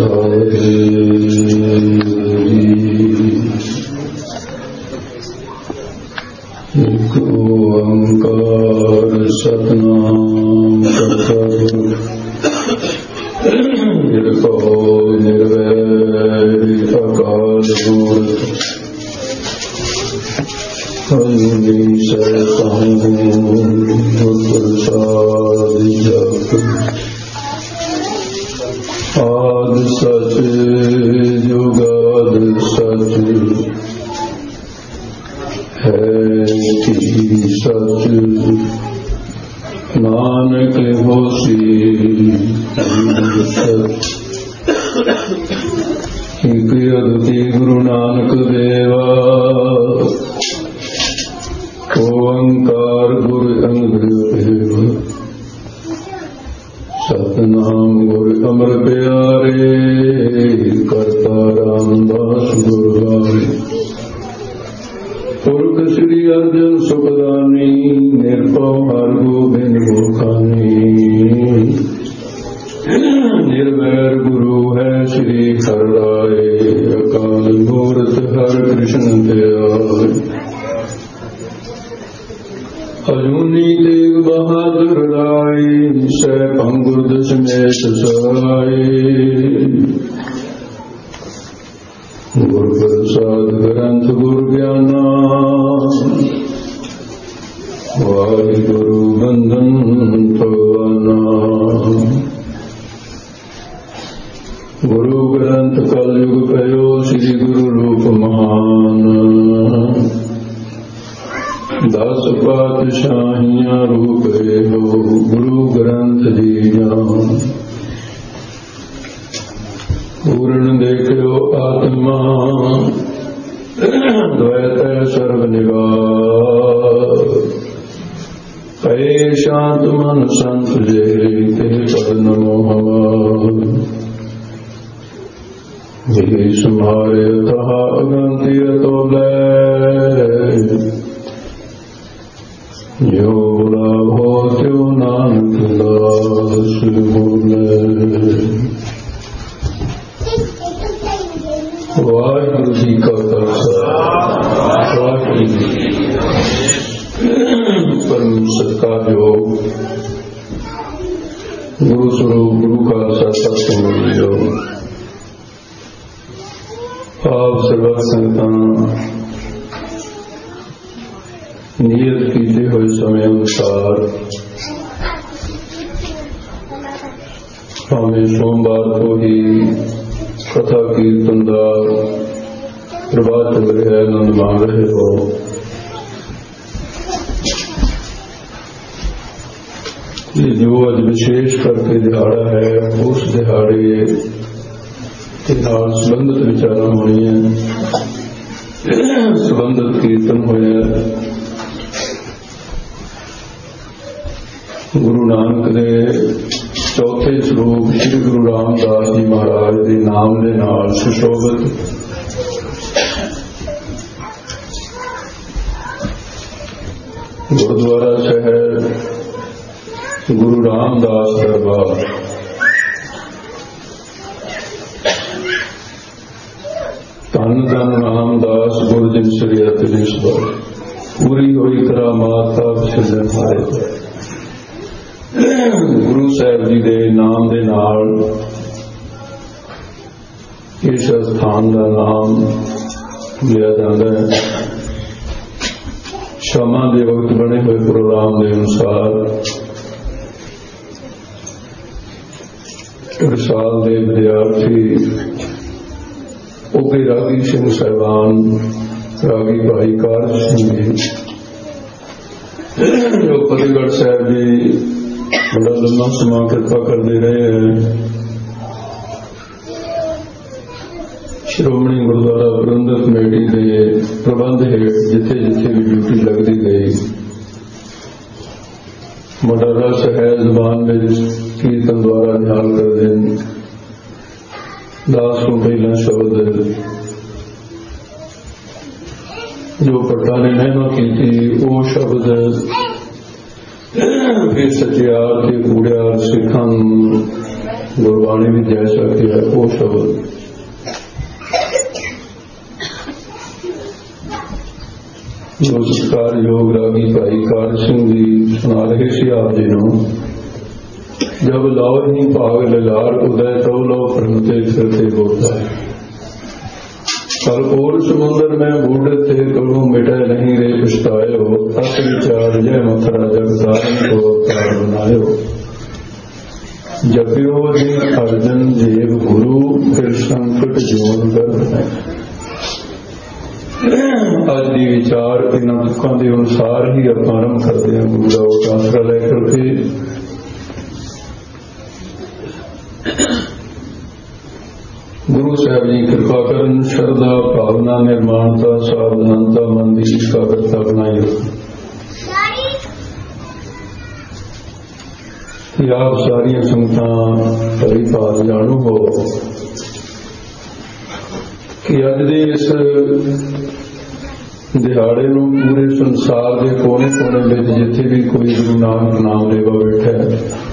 एक ओंकार सतनाम करता निर्भय निर्वैर अकाल मूर्त अजूनी प्रसाद जप आद सच जुगाद सच है कि सच नानक होसी सच एक अद्वितीय गुरु नानक देवा ओंकार गुरु अंगदेव सतनाम गुरु अमर प्यारे करता रामदास गुरुवारे पुरख श्री अर्जन सुखदानी निर्भव हर गोबिंद मुखानी निर्वैर गुरु है श्री हर राय अकाल मूर्त हर कृष्ण दयाल अजूनी तेग बहादुर राय सै अंगुर दशमेश सहाय गुरु प्रसाद ग्रंथ गुरु ज्ञाना वाहि गुरु बंधन भगवाना गुरु ग्रंथ कलयुग भयो श्री गुरु रूप महान दस पातशाहियां रूप हो गुरु ग्रंथ जी जान पूर्ण देखो आत्मा द्वैत सर्व निवार कहे शांत मन संत जय ते पद नमो हमार ये सुमारे तहा अगंती तो जो लाभो त्यो नानक दास बोले। वाहिगुरु जी का वाहिगुरु जी परम सत्कार जो गुरु स्वरूप गुरु का सत्संग जो आप सर्व संगतां नियत कीते हुए समय अनुसार हमें सोमवार को ही कथा कीर्तन का प्रभात चल रहा है, आनंद मान रहे हो। ये जो आज विशेष करके दिहाड़ा है उस दिहाड़े के नाल संबंधित विचार होनी है, संबंधित कीर्तन होया। गुरु नानक दे चौथे स्वरूप श्री गुरु रामदास जी महाराज के नाम के नाल सुशोभित गुरुद्वारा शहर गुरु रामदास दरबार धन धन रामदास गुरजन श्री अतलेश्वर पूरी हुई करामात का विसर्जन आए। गुरु साहब जी के नाम के नाल इस स्थान का नाम लिया जाता है। क्षमा के वक्त बने हुए प्रोग्राम के अनुसार साल के विद्यार्थी उगे रागी सिंह साहबान रागी भाई कार सिंह जी जो फतेहगढ़ साहब जी बड़ा लंबा समा कृपा करते रहे हैं। श्रोमणी गुरुद्वारा प्रबंधक कमेटी के प्रबंध हेठ जिथे जिथे भी ड्यूटी लगती गई मडारा शहर जबान में कीर्तन द्वारा ध्यान कर दिन 10 कुंडला शब्द जो पट्टा ने मेहनत की थी वो शब्द फिर सचियार के कूड़ियार सिखन गुरबाणी भी जैसा कि है वो शब्द जो सत्कार योग रागी भाई कार सिंह जी सुना रहे सी आप जी नूं, जब लाओ ही भाग ललार उदय तो लो प्रमते फिरते बोलता है। कल और समुद्र में बूढ़े थे कलू मिटे नहीं रे पछतायो, तस विचार जय मथुरा जगदारन को अवतार बनायो। जपियो जी अर्जन देव गुरु फिर संकट जोन कर। अज की विचार इन्होंने दुखों के अनुसार ही आप आरंभ करते हैं गुरु का आसरा लेकर के। गुरु साहब जी कृपा करन श्रद्धा भावना निर्माणता सावधानता मन की एकाग्रता बनाई रखें। आप सारिया संगतां भली भात जाणू हो कि अज दे इस दिहाड़े नूं पूरे संसार के कोने कोने में जिथे भी कोई गुरु नानक नाम लेवा बैठा है,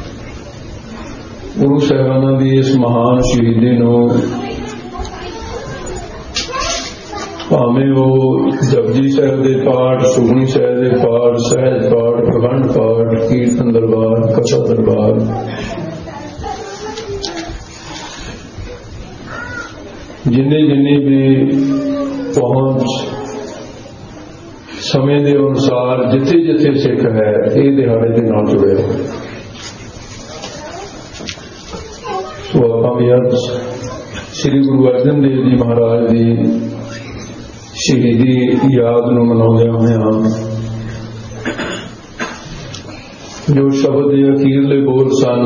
गुरु साहिबाना की इस महान शहीदी नूं भावें वो जपजी साहिब के पाठ, सुखमनी साहिब के पाठ, सहज पाठ, प्रखंड पाठ, कीर्तन दरबार, कथा दरबार, जिन्नी जिन्नी भी पहुंच समय के अनुसार जिथे जिथे सिख है ये दिहाड़े के नाल जुड़े हो। सो आप भी अज श्री गुरु अर्जन देव जी महाराज की शहीदी याद नूं मनाउंदे होए जो शब्द के अखीरले बोल सन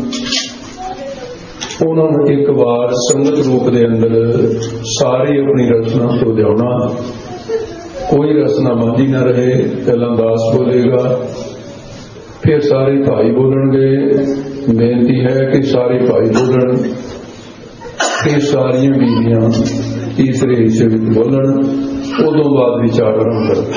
उन्होंने एक बार संगत रूप के अंदर सारी अपनी रचना तो लिया, कोई रचना मांझी न रहे। पहला दास बोलेगा, फिर सारे भाई बोलणगे, बेनती है कि सारे भाई बोलन, फिर सारिया बीबियां तीसरे हिस्से में बोलन, उदों बाद विचार आरंभ कर।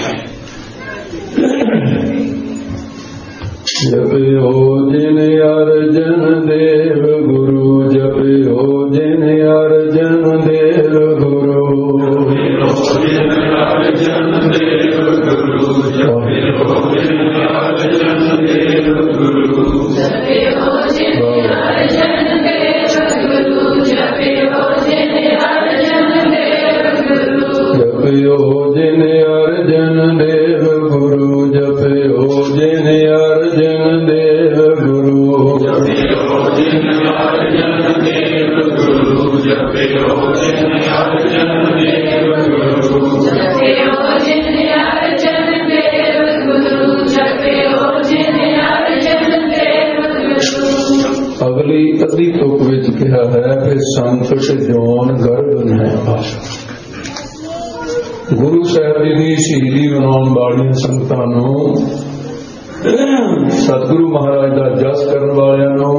जपयो जिन अर्जन देव गुरु, जपयो जिन अर्जन देव गुरु, जिन अर्जन देव गुरु, जपयो जिन अर्जन देव गुरु, जपयो जिन अर्जन देव गुरु, जपयो जिन अर्जन देव गुरु, जपयो जिन अर्जन देव गुरु, जपयो जिन अर्जन देव गुरु, जपयो जिन अर्जन देव गुरु, जपयो जिन अर्जन देव गुरु, जपयो जिन अर्जन देव गुरु, जपयो जिन अर्जन देव गुरु। अगली अद्धी तुक विच कहा है कि संकट जोन गर्भ है। गुरु साहब जी की शहीदी मनाउण वालियां संगतां नूं, सतगुरु महाराज का जस करने वालों,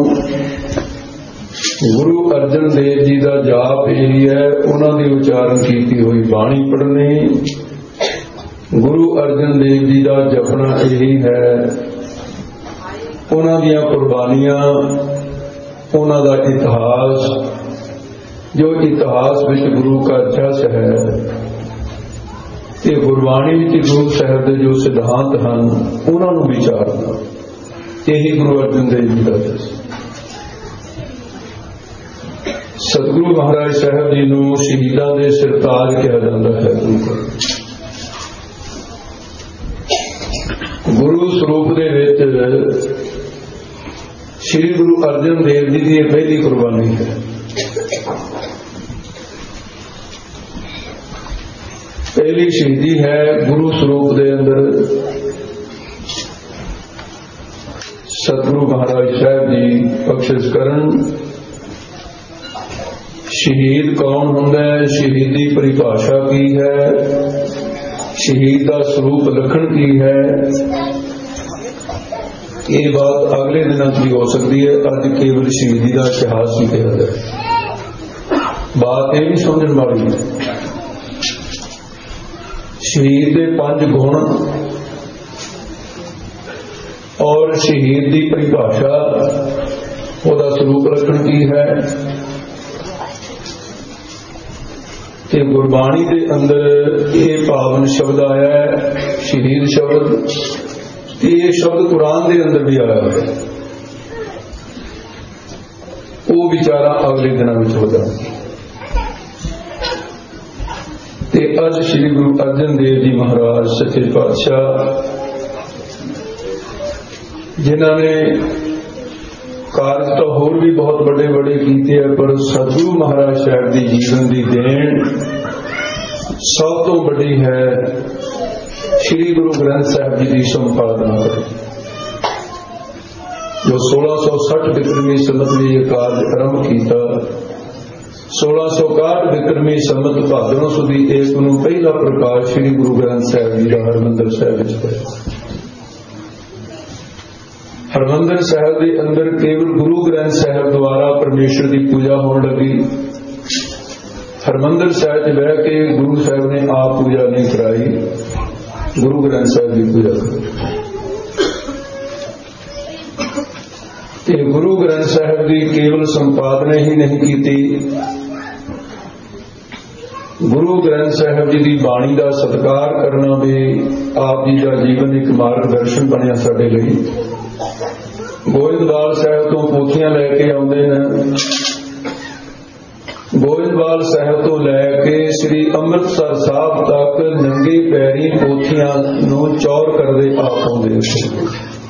गुरु अर्जन देव जी का जाप यही है, उन्होंने उच्चारण की हुई बाणी पढ़नी, गुरु अर्जन देव जी का जपना यही है, उन्होंने कुर्बानियां, उन्होंने इतिहास, जो इतिहास विच गुरु का जस है, ये गुरबाणी गुरु साहब के जो सिद्धांत हैं उन्होंने विचारना, यही गुरु अर्जन देव जी का जस। सतगुरु महाराज साहब जी नूं शहीदां दे सिरताज कहा जाता है। गुरु स्वरूप दे विच श्री गुरु अर्जन देव जी की पहली कुर्बानी है। पहली शहीदी है गुरु स्वरूप के अंदर। सतगुरु महाराज साहब जी बख्शिश करन। शहीद कौन होंदा है, शहीद की परिभाषा की है, शहीद का स्वरूप लखण की है, ये बात अगले दिनों की हो सकती है। अज केवल शहीदी का इतिहास ही कहा जाए, बात यह भी समझने वाली है। शहीद के 5 गुण और शहीद की परिभाषा ਉਹਦਾ ਸਰੂਪ ਲੱਖਣ ਕੀ ਹੈ ਕਿ ਗੁਰਬਾਣੀ ਦੇ ਅੰਦਰ ਇਹ ਪਾਵਨ ਸ਼ਬਦ ਆਇਆ ਹੈ, ਸ਼ਹੀਦ ਸ਼ਬਦ, ਤੇ ਇਹ ਸ਼ਬਦ ਕੁਰਾਨ ਦੇ ਅੰਦਰ ਵੀ ਆਇਆ ਹੈ। ਉਹ ਵਿਚਾਰਾਂ ਅਗਲੇ ਦਿਨਾਂ ਵਿੱਚ ਹੋ ਜਾਣਗੀਆਂ। ਤੇ ਅੱਜ ਸ੍ਰੀ ਗੁਰੂ ਅਰਜਨ ਦੇਵ ਜੀ ਮਹਾਰਾਜ ਸੱਚੇ ਪਾਤਸ਼ਾਹ, ਜਿਨ੍ਹਾਂ ਨੇ ਕਾਰਜ ਤਾਂ ਹੋਰ ਵੀ ਬਹੁਤ ਵੱਡੇ ਵੱਡੇ ਕੀਤੇ ਹੈ, ਪਰ ਸਤਿਗੁਰੂ ਮਹਾਰਾਜ ਸਾਹਿਬ ਦੀ ਜੀਵਨ ਦੀ ਦੇਣ ਸਭ ਤੋਂ ਵੱਡੀ ਹੈ ਸ੍ਰੀ ਗੁਰੂ ਗ੍ਰੰਥ ਸਾਹਿਬ ਜੀ ਦੀ ਸੰਪਾਦਨਾ ਕਰੀ, ਜੋ 1660 ਬਿਕਰਮੀ ਸੰਮਤ ਵਿੱਚ ਇਹ ਕਾਰਜ ਆਰੰਭ ਕੀਤਾ। 1661 ਬਿਕਰਮੀ ਸੰਮਤ ਭਾਦਰੋਂ ਸੁਦੀ ਇਸ ਨੂੰ ਪਹਿਲਾ ਪ੍ਰਕਾਸ਼ ਸ੍ਰੀ ਗੁਰੂ ਗ੍ਰੰਥ ਸਾਹਿਬ ਜੀ ਦਾ ਹਰਿਮੰਦਰ ਸਾਹਿਬ ਵਿੱਚ ਹੋਇਆ। ਹਰਿਮੰਦਰ ਸਾਹਿਬ ਦੇ ਅੰਦਰ ਕੇਵਲ ਗੁਰੂ ਗ੍ਰੰਥ ਸਾਹਿਬ ਦੁਆਰਾ ਪਰਮੇਸ਼ਰ ਦੀ ਪੂਜਾ ਹੋਣ ਲੱਗੀ। ਹਰਿਮੰਦਰ ਸਾਹਿਬ 'ਚ ਬਹਿ ਕੇ ਗੁਰੂ ਸਾਹਿਬ ਨੇ ਆਪ ਪੂਜਾ ਨਹੀਂ ਕਰਾਈ, ਗੁਰੂ ਗ੍ਰੰਥ ਸਾਹਿਬ ਦੀ ਪੂਜਾ ਕਰਾਈ। ਤੇ ਗੁਰੂ ਗ੍ਰੰਥ ਸਾਹਿਬ ਦੀ ਕੇਵਲ ਸੰਪਾਦਨਾ ਹੀ ਨਹੀਂ ਕੀਤੀ, ਗੁਰੂ ਗ੍ਰੰਥ ਸਾਹਿਬ ਜੀ ਦੀ ਬਾਣੀ ਦਾ ਸਤਿਕਾਰ ਕਰਨਾ ਵੀ ਆਪ ਜੀ ਦਾ ਜੀਵਨ ਇੱਕ ਮਾਰਗਦਰਸ਼ਨ ਬਣਿਆ ਸਾਡੇ ਲਈ। ਗੋਇੰਦਵਾਲ ਸਾਹਿਬ ਤੋਂ ਪੋਥੀਆਂ ਲੈ ਕੇ ਆਉਂਦੇ ਹਨ, ਗੋਇੰਦਵਾਲ ਸਾਹਿਬ ਤੋਂ ਲੈ ਕੇ ਸ੍ਰੀ ਅੰਮ੍ਰਿਤਸਰ ਸਾਹਿਬ ਤੱਕ ਨੰਗੇ ਪੈਰੀ ਪੋਥੀਆਂ ਨੂੰ ਚੌਰ ਕਰਦੇ ਆਪ ਆਉਂਦੇ ਸੀ।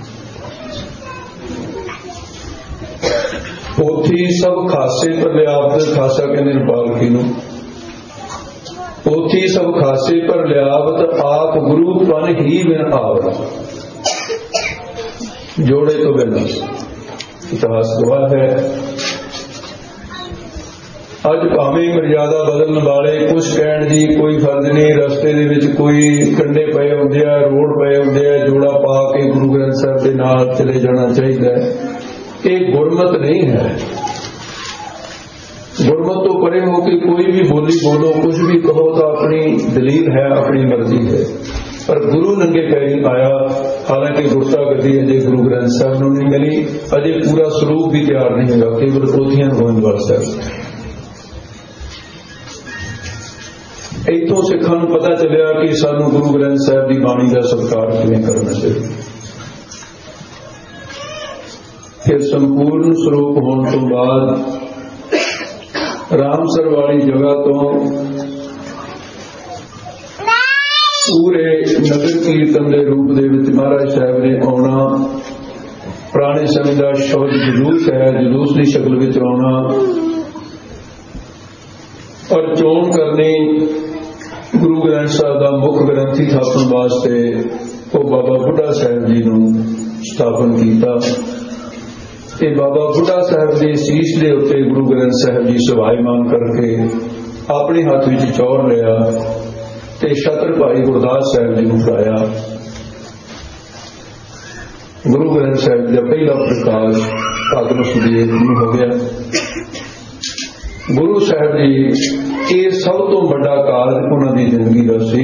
ਪੋਥੀ ਸਭ ਖਾਸੇ ਪਰ ਲਿਆਵਤ, ਖਾਸਾ ਕਹਿੰਦੇ ਨੇ ਪਾਲਕੀ ਨੂੰ। ਪੋਥੀ ਸਭ ਖਾਸੇ ਪਰ ਲਿਆਵਤ, ਆਪ ਗੁਰੂ ਪਨ ਹੀ ਬਿਨ ਆਵਤ। ਜੋੜੇ ਤੋਂ ਬਿਨਾਂ ਇਤਿਹਾਸ ਗਵਾਹ ਹੈ। ਅੱਜ ਭਾਵੇਂ ਮਰਿਆਦਾ ਬਦਲਣ ਵਾਲੇ ਕੁਝ ਕਹਿਣ ਦੀ ਕੋਈ ਫਰਜ਼ ਨਹੀਂ, ਰਸਤੇ ਦੇ ਵਿੱਚ ਕੋਈ ਕੰਡੇ ਪਏ ਹੁੰਦੇ ਆ, ਰੋਡ ਪਏ ਹੁੰਦੇ ਆ, ਜੋੜਾ ਪਾ ਕੇ ਗੁਰੂ ਗ੍ਰੰਥ ਸਾਹਿਬ ਦੇ ਨਾਲ ਚਲੇ ਜਾਣਾ ਚਾਹੀਦਾ ਹੈ। ਇਹ ਗੁਰਮਤ ਨਹੀਂ ਹੈ। ਗੁਰਮਤ ਤੋਂ ਪਰੇ ਹੋ ਕੇ ਕੋਈ ਵੀ ਬੋਲੀ ਬੋਲੋ, ਕੁਝ ਵੀ ਕਹੋ ਤਾਂ ਆਪਣੀ ਦਲੀਲ ਹੈ, ਆਪਣੀ ਮਰਜ਼ੀ ਹੈ। ਪਰ ਗੁਰੂ ਨੰਗੇ ਪੈਰੀ ਆਇਆ, ਹਾਲਾਂਕਿ ਗੁਰਤਾ ਗੱਦੀ ਅਜੇ ਗੁਰੂ ਗ੍ਰੰਥ ਸਾਹਿਬ ਨੂੰ ਨਹੀਂ ਮਿਲੀ, ਅਜੇ ਪੂਰਾ ਸਰੂਪ ਵੀ ਤਿਆਰ ਨਹੀਂ ਹੋਇਆ, ਕੇਵਲ ਪੋਥੀਆਂ ਗੋਇੰਦਵਾਲ ਸਾਹਿਬ। ਇੱਥੋਂ ਸਿੱਖਾਂ ਨੂੰ ਪਤਾ ਚੱਲਿਆ ਕਿ ਸਾਨੂੰ ਗੁਰੂ ਗ੍ਰੰਥ ਸਾਹਿਬ ਦੀ ਬਾਣੀ ਦਾ ਸਤਿਕਾਰ ਕਿਵੇਂ ਕਰਨਾ ਚਾਹੀਦਾ। ਫਿਰ ਸੰਪੂਰਨ ਸਰੂਪ ਹੋਣ ਤੋਂ ਬਾਅਦ ਰਾਮਸਰ ਵਾਲੀ ਜਗ੍ਹਾ ਤੋਂ ਪੂਰੇ ਨਗਰ ਕੀਰਤਨ ਦੇ ਰੂਪ ਦੇ ਵਿੱਚ ਮਹਾਰਾਜ ਸਾਹਿਬ ਨੇ ਆਉਣਾ। ਪੁਰਾਣੇ ਸਮੇਂ ਦਾ ਸ਼ਬਦ ਜਲੂਸ ਹੈ, ਜਲੂਸ ਦੀ ਸ਼ਕਲ ਵਿੱਚ ਆਉਣਾ ਔਰ ਚੋਣ ਕਰਨੀ। ਗੁਰੂ ਗ੍ਰੰਥ ਸਾਹਿਬ ਦਾ ਮੁੱਖ ਗ੍ਰੰਥੀ ਥਾਪਣ ਵਾਸਤੇ ਉਹ ਬਾਬਾ ਬੁੱਢਾ ਸਾਹਿਬ ਜੀ ਨੂੰ ਸਥਾਪਨ ਕੀਤਾ ਤੇ ਬਾਬਾ ਬੁੱਢਾ ਸਾਹਿਬ ਦੇ ਸੀਸ ਦੇ ਉੱਤੇ ਗੁਰੂ ਗ੍ਰੰਥ ਸਾਹਿਬ ਜੀ ਸਵਾਈਮਾਨ ਕਰਕੇ ਆਪਣੇ ਹੱਥ ਵਿੱਚ ਚੌਰ ਲਿਆ ਤੇ ਛਤਰ ਭਾਈ ਗੁਰਦਾਸ ਸਾਹਿਬ ਜੀ ਨੂੰ ਫੜਾਇਆ। ਗੁਰੂ ਗ੍ਰੰਥ ਸਾਹਿਬ ਦਾ ਪਹਿਲਾ ਪ੍ਰਕਾਸ਼ ਭਾਦਰੋਂ ਸੁਦੀ ਨੂੰ ਹੋ ਗਿਆ। ਗੁਰੂ ਸਾਹਿਬ ਜੀ ਇਹ ਸਭ ਤੋਂ ਵੱਡਾ ਕਾਰਜ ਉਹਨਾਂ ਦੀ ਜ਼ਿੰਦਗੀ ਦਾ ਸੀ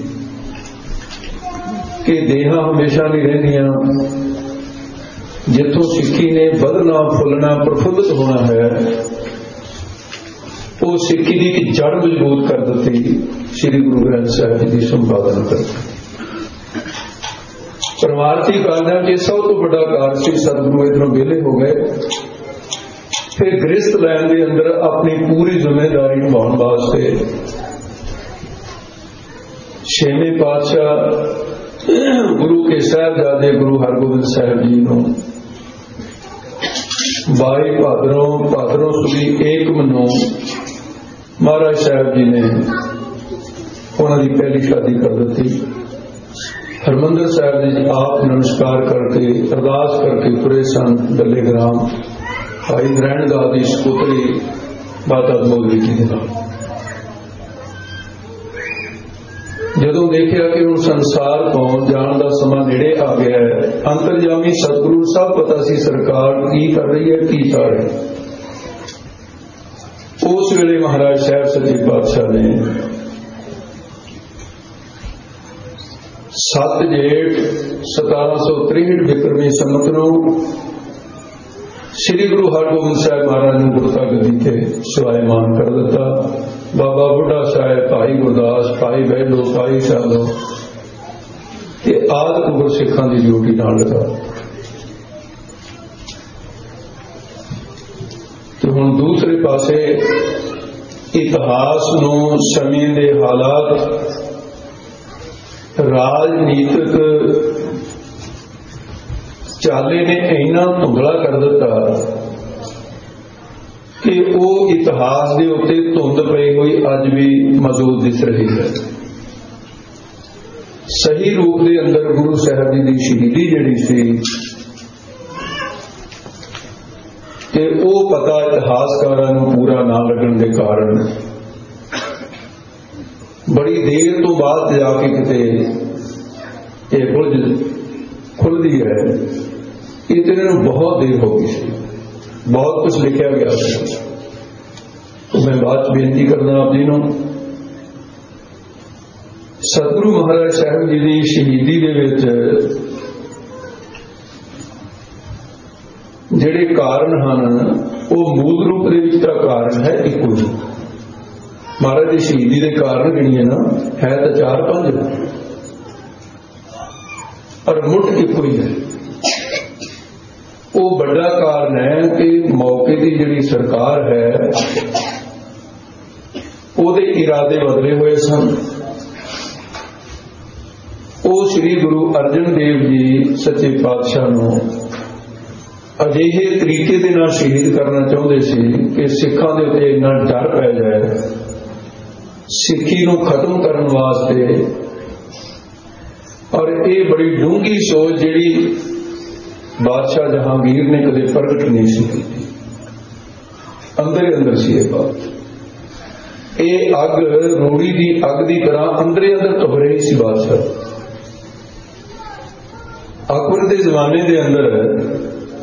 ਕਿ ਦੇਹਾਂ ਹਮੇਸ਼ਾ ਨਹੀਂ ਰਹਿੰਦੀਆਂ। ਜਿੱਥੋਂ ਸਿੱਖੀ ਨੇ ਵਧਣਾ, ਫੁੱਲਣਾ, ਪ੍ਰਫੁੱਲਤ ਹੋਣਾ ਹੈ, ਉਹ ਸਿੱਖੀ ਦੀ ਇੱਕ ਜੜ ਮਜ਼ਬੂਤ ਕਰ ਦਿੱਤੀ ਸ੍ਰੀ ਗੁਰੂ ਗ੍ਰੰਥ ਸਾਹਿਬ ਜੀ ਦੀ ਸੰਪਾਦਨਾ ਕਰਕੇ। ਪਰਮਾਰਥੀ ਕਾਰਜਾਂ 'ਚ ਸਭ ਤੋਂ ਵੱਡਾ ਕਾਰਜ ਸੀ। ਸਤਿਗੁਰੂ ਇੱਧਰੋਂ ਵਿਹਲੇ ਹੋ ਗਏ, ਫਿਰ ਗ੍ਰਸਥ ਲੈਣ ਦੇ ਅੰਦਰ ਆਪਣੀ ਪੂਰੀ ਜ਼ਿੰਮੇਵਾਰੀ ਨਿਭਾਉਣ ਵਾਸਤੇ ਛੇਵੇਂ ਪਾਤਸ਼ਾਹ ਗੁਰੂ ਕੇ ਸਾਹਿਬਜ਼ਾਦੇ ਗੁਰੂ ਹਰਗੋਬਿੰਦ ਸਾਹਿਬ ਜੀ ਨੂੰ 22 ਭਾਦਰੋਂ ਸੁਦੀ ਏਕਮ ਨੂੰ ਮਹਾਰਾਜ ਸਾਹਿਬ ਜੀ ਨੇ ਉਹਨਾਂ ਦੀ ਪਹਿਲੀ ਸ਼ਾਦੀ ਕਰ ਦਿੱਤੀ। ਹਰਿਮੰਦਰ ਸਾਹਿਬ ਜੀ ਆਪ ਨਮਸਕਾਰ ਕਰਕੇ ਅਰਦਾਸ ਕਰਕੇ ਤੁਰੇ ਸਨ। ਡੱਲੇ ਗ੍ਰਾਮ ਭਾਈ ਨਰੈਣ ਦਾਸ ਦੀ ਸਪੁੱਤਰੀ ਮਾਤਾ ਮੋਗਰੀ ਜੀ ਦੇ ਨਾਲ। ਜਦੋਂ ਦੇਖਿਆ ਕਿ ਹੁਣ ਸੰਸਾਰ ਤੋਂ ਜਾਣ ਦਾ ਸਮਾਂ ਨੇੜੇ ਆ ਗਿਆ ਹੈ, ਅੰਤਰਜਾਮੀ ਸਤਿਗੁਰੂ ਸਭ ਪਤਾ ਸੀ ਸਰਕਾਰ ਕੀ ਕਰ ਰਹੀ ਹੈ, ਕੀ ਕਰ ਰਹੀ ਹੈ। ਉਸ ਵੇਲੇ ਮਹਾਰਾਜ ਸਾਹਿਬ ਸੱਚੇ ਪਾਤਸ਼ਾਹ ਨੇ 7 ਜੇਠ 1763 ਬਿਕਰਮੀ ਸੰਮਤ ਨੂੰ श्री गुरु हरगोबिंद साहब महाराज ने गुरता गद्दी ते स्वायमान कर दिता। बाबा बुढ़ा साहब, भाई गुरदास, भाई बहलो, भाई शालो ये आदि गुरसिखां की ड्यूटी नाल लगा। तो हुण दूसरे पासे इतिहास नूं समय दे हालात राजनीतिक चाले ने इन्ना धुंधला कर दिता कि वो इतिहास के उत्ते धुंध पई हुई अज भी मौजूद दिस रही है। सही रूप के अंदर गुरु साहब जी की शहीदी जिहड़ी सी ते वो पता इतिहासकारां नूं पूरा ना लगन के कारण बड़ी देर तो बाद जाके किते ये बुलझ खुलती है। इतने बहुत देर हो गई सी, बहुत कुछ लिखा गया था। तो मैं बात बेनती करना आप जी नूं, सतगुरु महाराज साहब जी की शहीदी दे विच जिहड़े कारण हैं वो मूल रूप दे विच तां कारण है इक्को ही। महाराज की शहीदी के कारण गिणीए ना है तो 4-5 पर मुठ इक्को ही है। वो बड़ा कारण है कि मौके की जिहड़ी सरकार है उहदे इरादे बदले हुए सन। वो श्री गुरु अर्जन देव जी सच्चे पातशाह नूं अजिहे तरीके दे नाल शहीद करना चाहुंदे सी कि सिखां दे उत्ते इन्ना डर पै जाए, सिक्खी नूं खत्म करन वास्ते। और ये बड़ी डूंगी सोच जिहड़ी बादशाह जहांगीर ने कदे प्रगट नहीं सी की, अंदर अंदर सी ये बात। ये अग रोड़ी की अग की तरह अंदर अंदर तुभ रही सी बादशाह। अकबर के जमाने के अंदर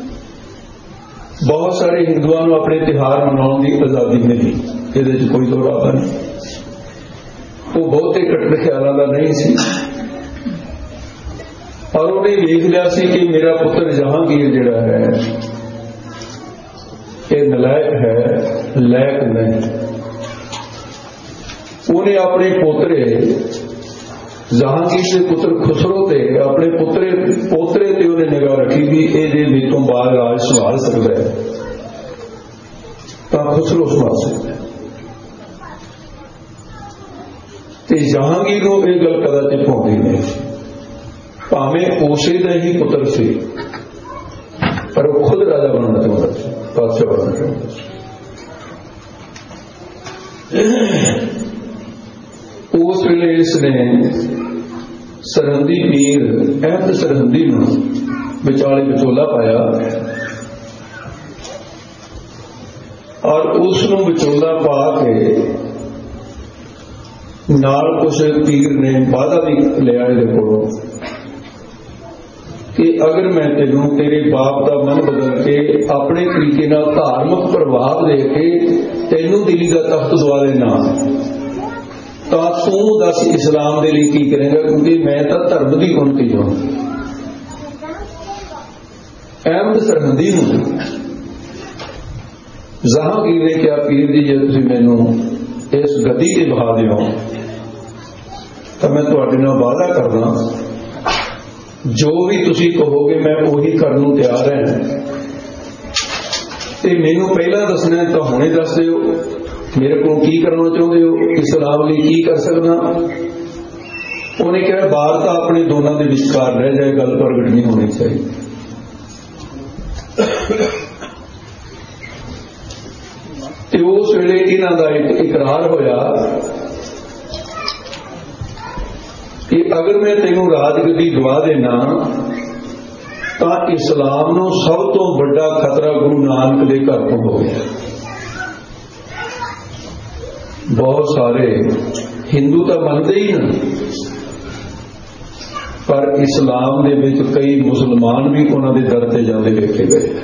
बहुत सारे हिंदुओं को अपने त्योहार मनाने की आज़ादी मिली, ये कोई दो राह नहीं। वो बहुते कट्टर ख्यालों का नहीं सी और उन्हें देख लिया सी कि मेरा पुत्र जहांगीर जिहड़ा है ये नलायक है, लायक नहीं। उन्हें अपने पोतरे जहांगीर के पुत्र खुसरो ते अपने पोतरे ते उन्हें निगाह रखी भी ये मेरे तो बाद राज संभाल सकता है तो खुसरो संभाल सकता है। ते जहांगीर को यह गल कदाचित पाउंदी नहीं, भावें उसे का ही पुत्र से पर वो खुद राजा बनना चाहता था, बादशाह बनना चाहता था। उस वेले इसने सरहदी पीर अहमद सरहदी नूं विचाले विचोला पाया और उसनूं विचोला पा के नाल कुछ पीर ने वादा भी लिया इहदे कोलों कि अगर मैं तेनों तेरे बाप का मन बदल के अपने तरीके नाल धार्मिक प्रभाव दे के तेनों दिल्ली का तख्त दवा देना तो तू दस इस्लाम के लिए की करेगा, क्योंकि मैं तो धर्म की उन्नति हूं। अहमद सरहदी जहांगीर ने क्या पीर जी जे तुसीं मैनूं इस गद्दी ते बहा दिओ तो मैं तुहाडे नाल वादा करना जो भी तुसीं कहोगे मैं वही करन नूं तैयार है। ते मैनूं पहला दसना है तो हुणे दस दिओ मेरे को की करना चाहते हो, इस्लाम लिए की कर सकना। उन्हें कहा वार्ता अपने दोनों के विचकार रह जाए, गल प्रगट नहीं होनी चाहिए। तो उस वेले इन्हां दा एक इकरार होया कि अगर मैं तेनों राजगद्दी दवा देना तो इस्लाम नूं सब तो बड़ा खतरा गुरु नानक के घर तो हो गया। बहुत सारे हिंदू तो मनते ही नहीं, पर इस्लाम दे विच कई मुसलमान भी उन्होंने दर ते जाते देखे गए।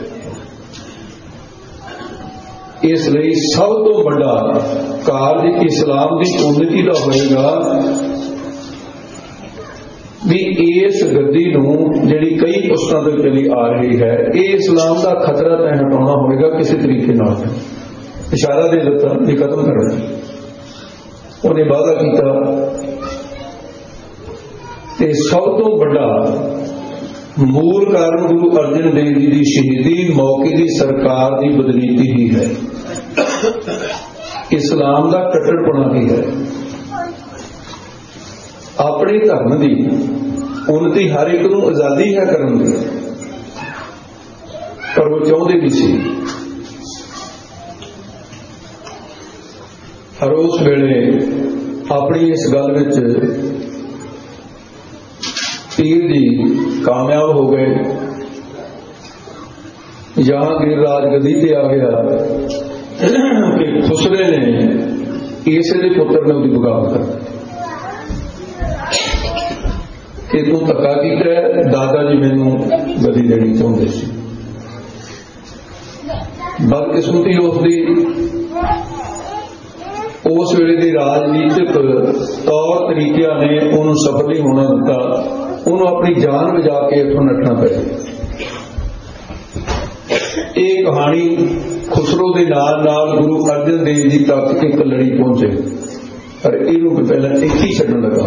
इसलिए सब तो बड़ा कार्य इस्लाम की उन्नति का होएगा भी इस गद्दी नूं जिहड़ी कई पुश्तां तों चली आ रही है, ये इस्लाम का खतरा तैं हटाउणा होवेगा किसी तरीके नाल। इशारा दे दिता भी खत्म करना। उन्हें वादा किया ते सब तो बड़ा मूल कारण गुरु अर्जन देव जी की शहीदी मौके की सरकार की बदनीति ही है, इस्लाम का कट्टरपना ही है। अपने धर्म की उन्नति हर एक नूं आज़ादी है करन दी, पर वो चाहते भी सी। हर उस वेले अपनी इस गल विच पीर जी कामयाब हो गए। जहांगीर राज गद्दी पे आ गया कि खुसरे ने इसे दे पुत्र ने उसकी बगावत कर कि तू धक्का कीता, दादा जी मैनू गद्दी देनी चाहते सी। बदकिस्मती उसकी उस वेले के राजनीतिक तौर तरीकों ने उन्होंने सफल नहीं होना दिता। उन्होंने अपनी जान बचा के इथों नठना पिया। ये कहानी खुसरो के नाल नाल गुरु अर्जन देव जी तक एक लड़ी पहुंचे, पर इनू पहले एक ही छड्डण लगा।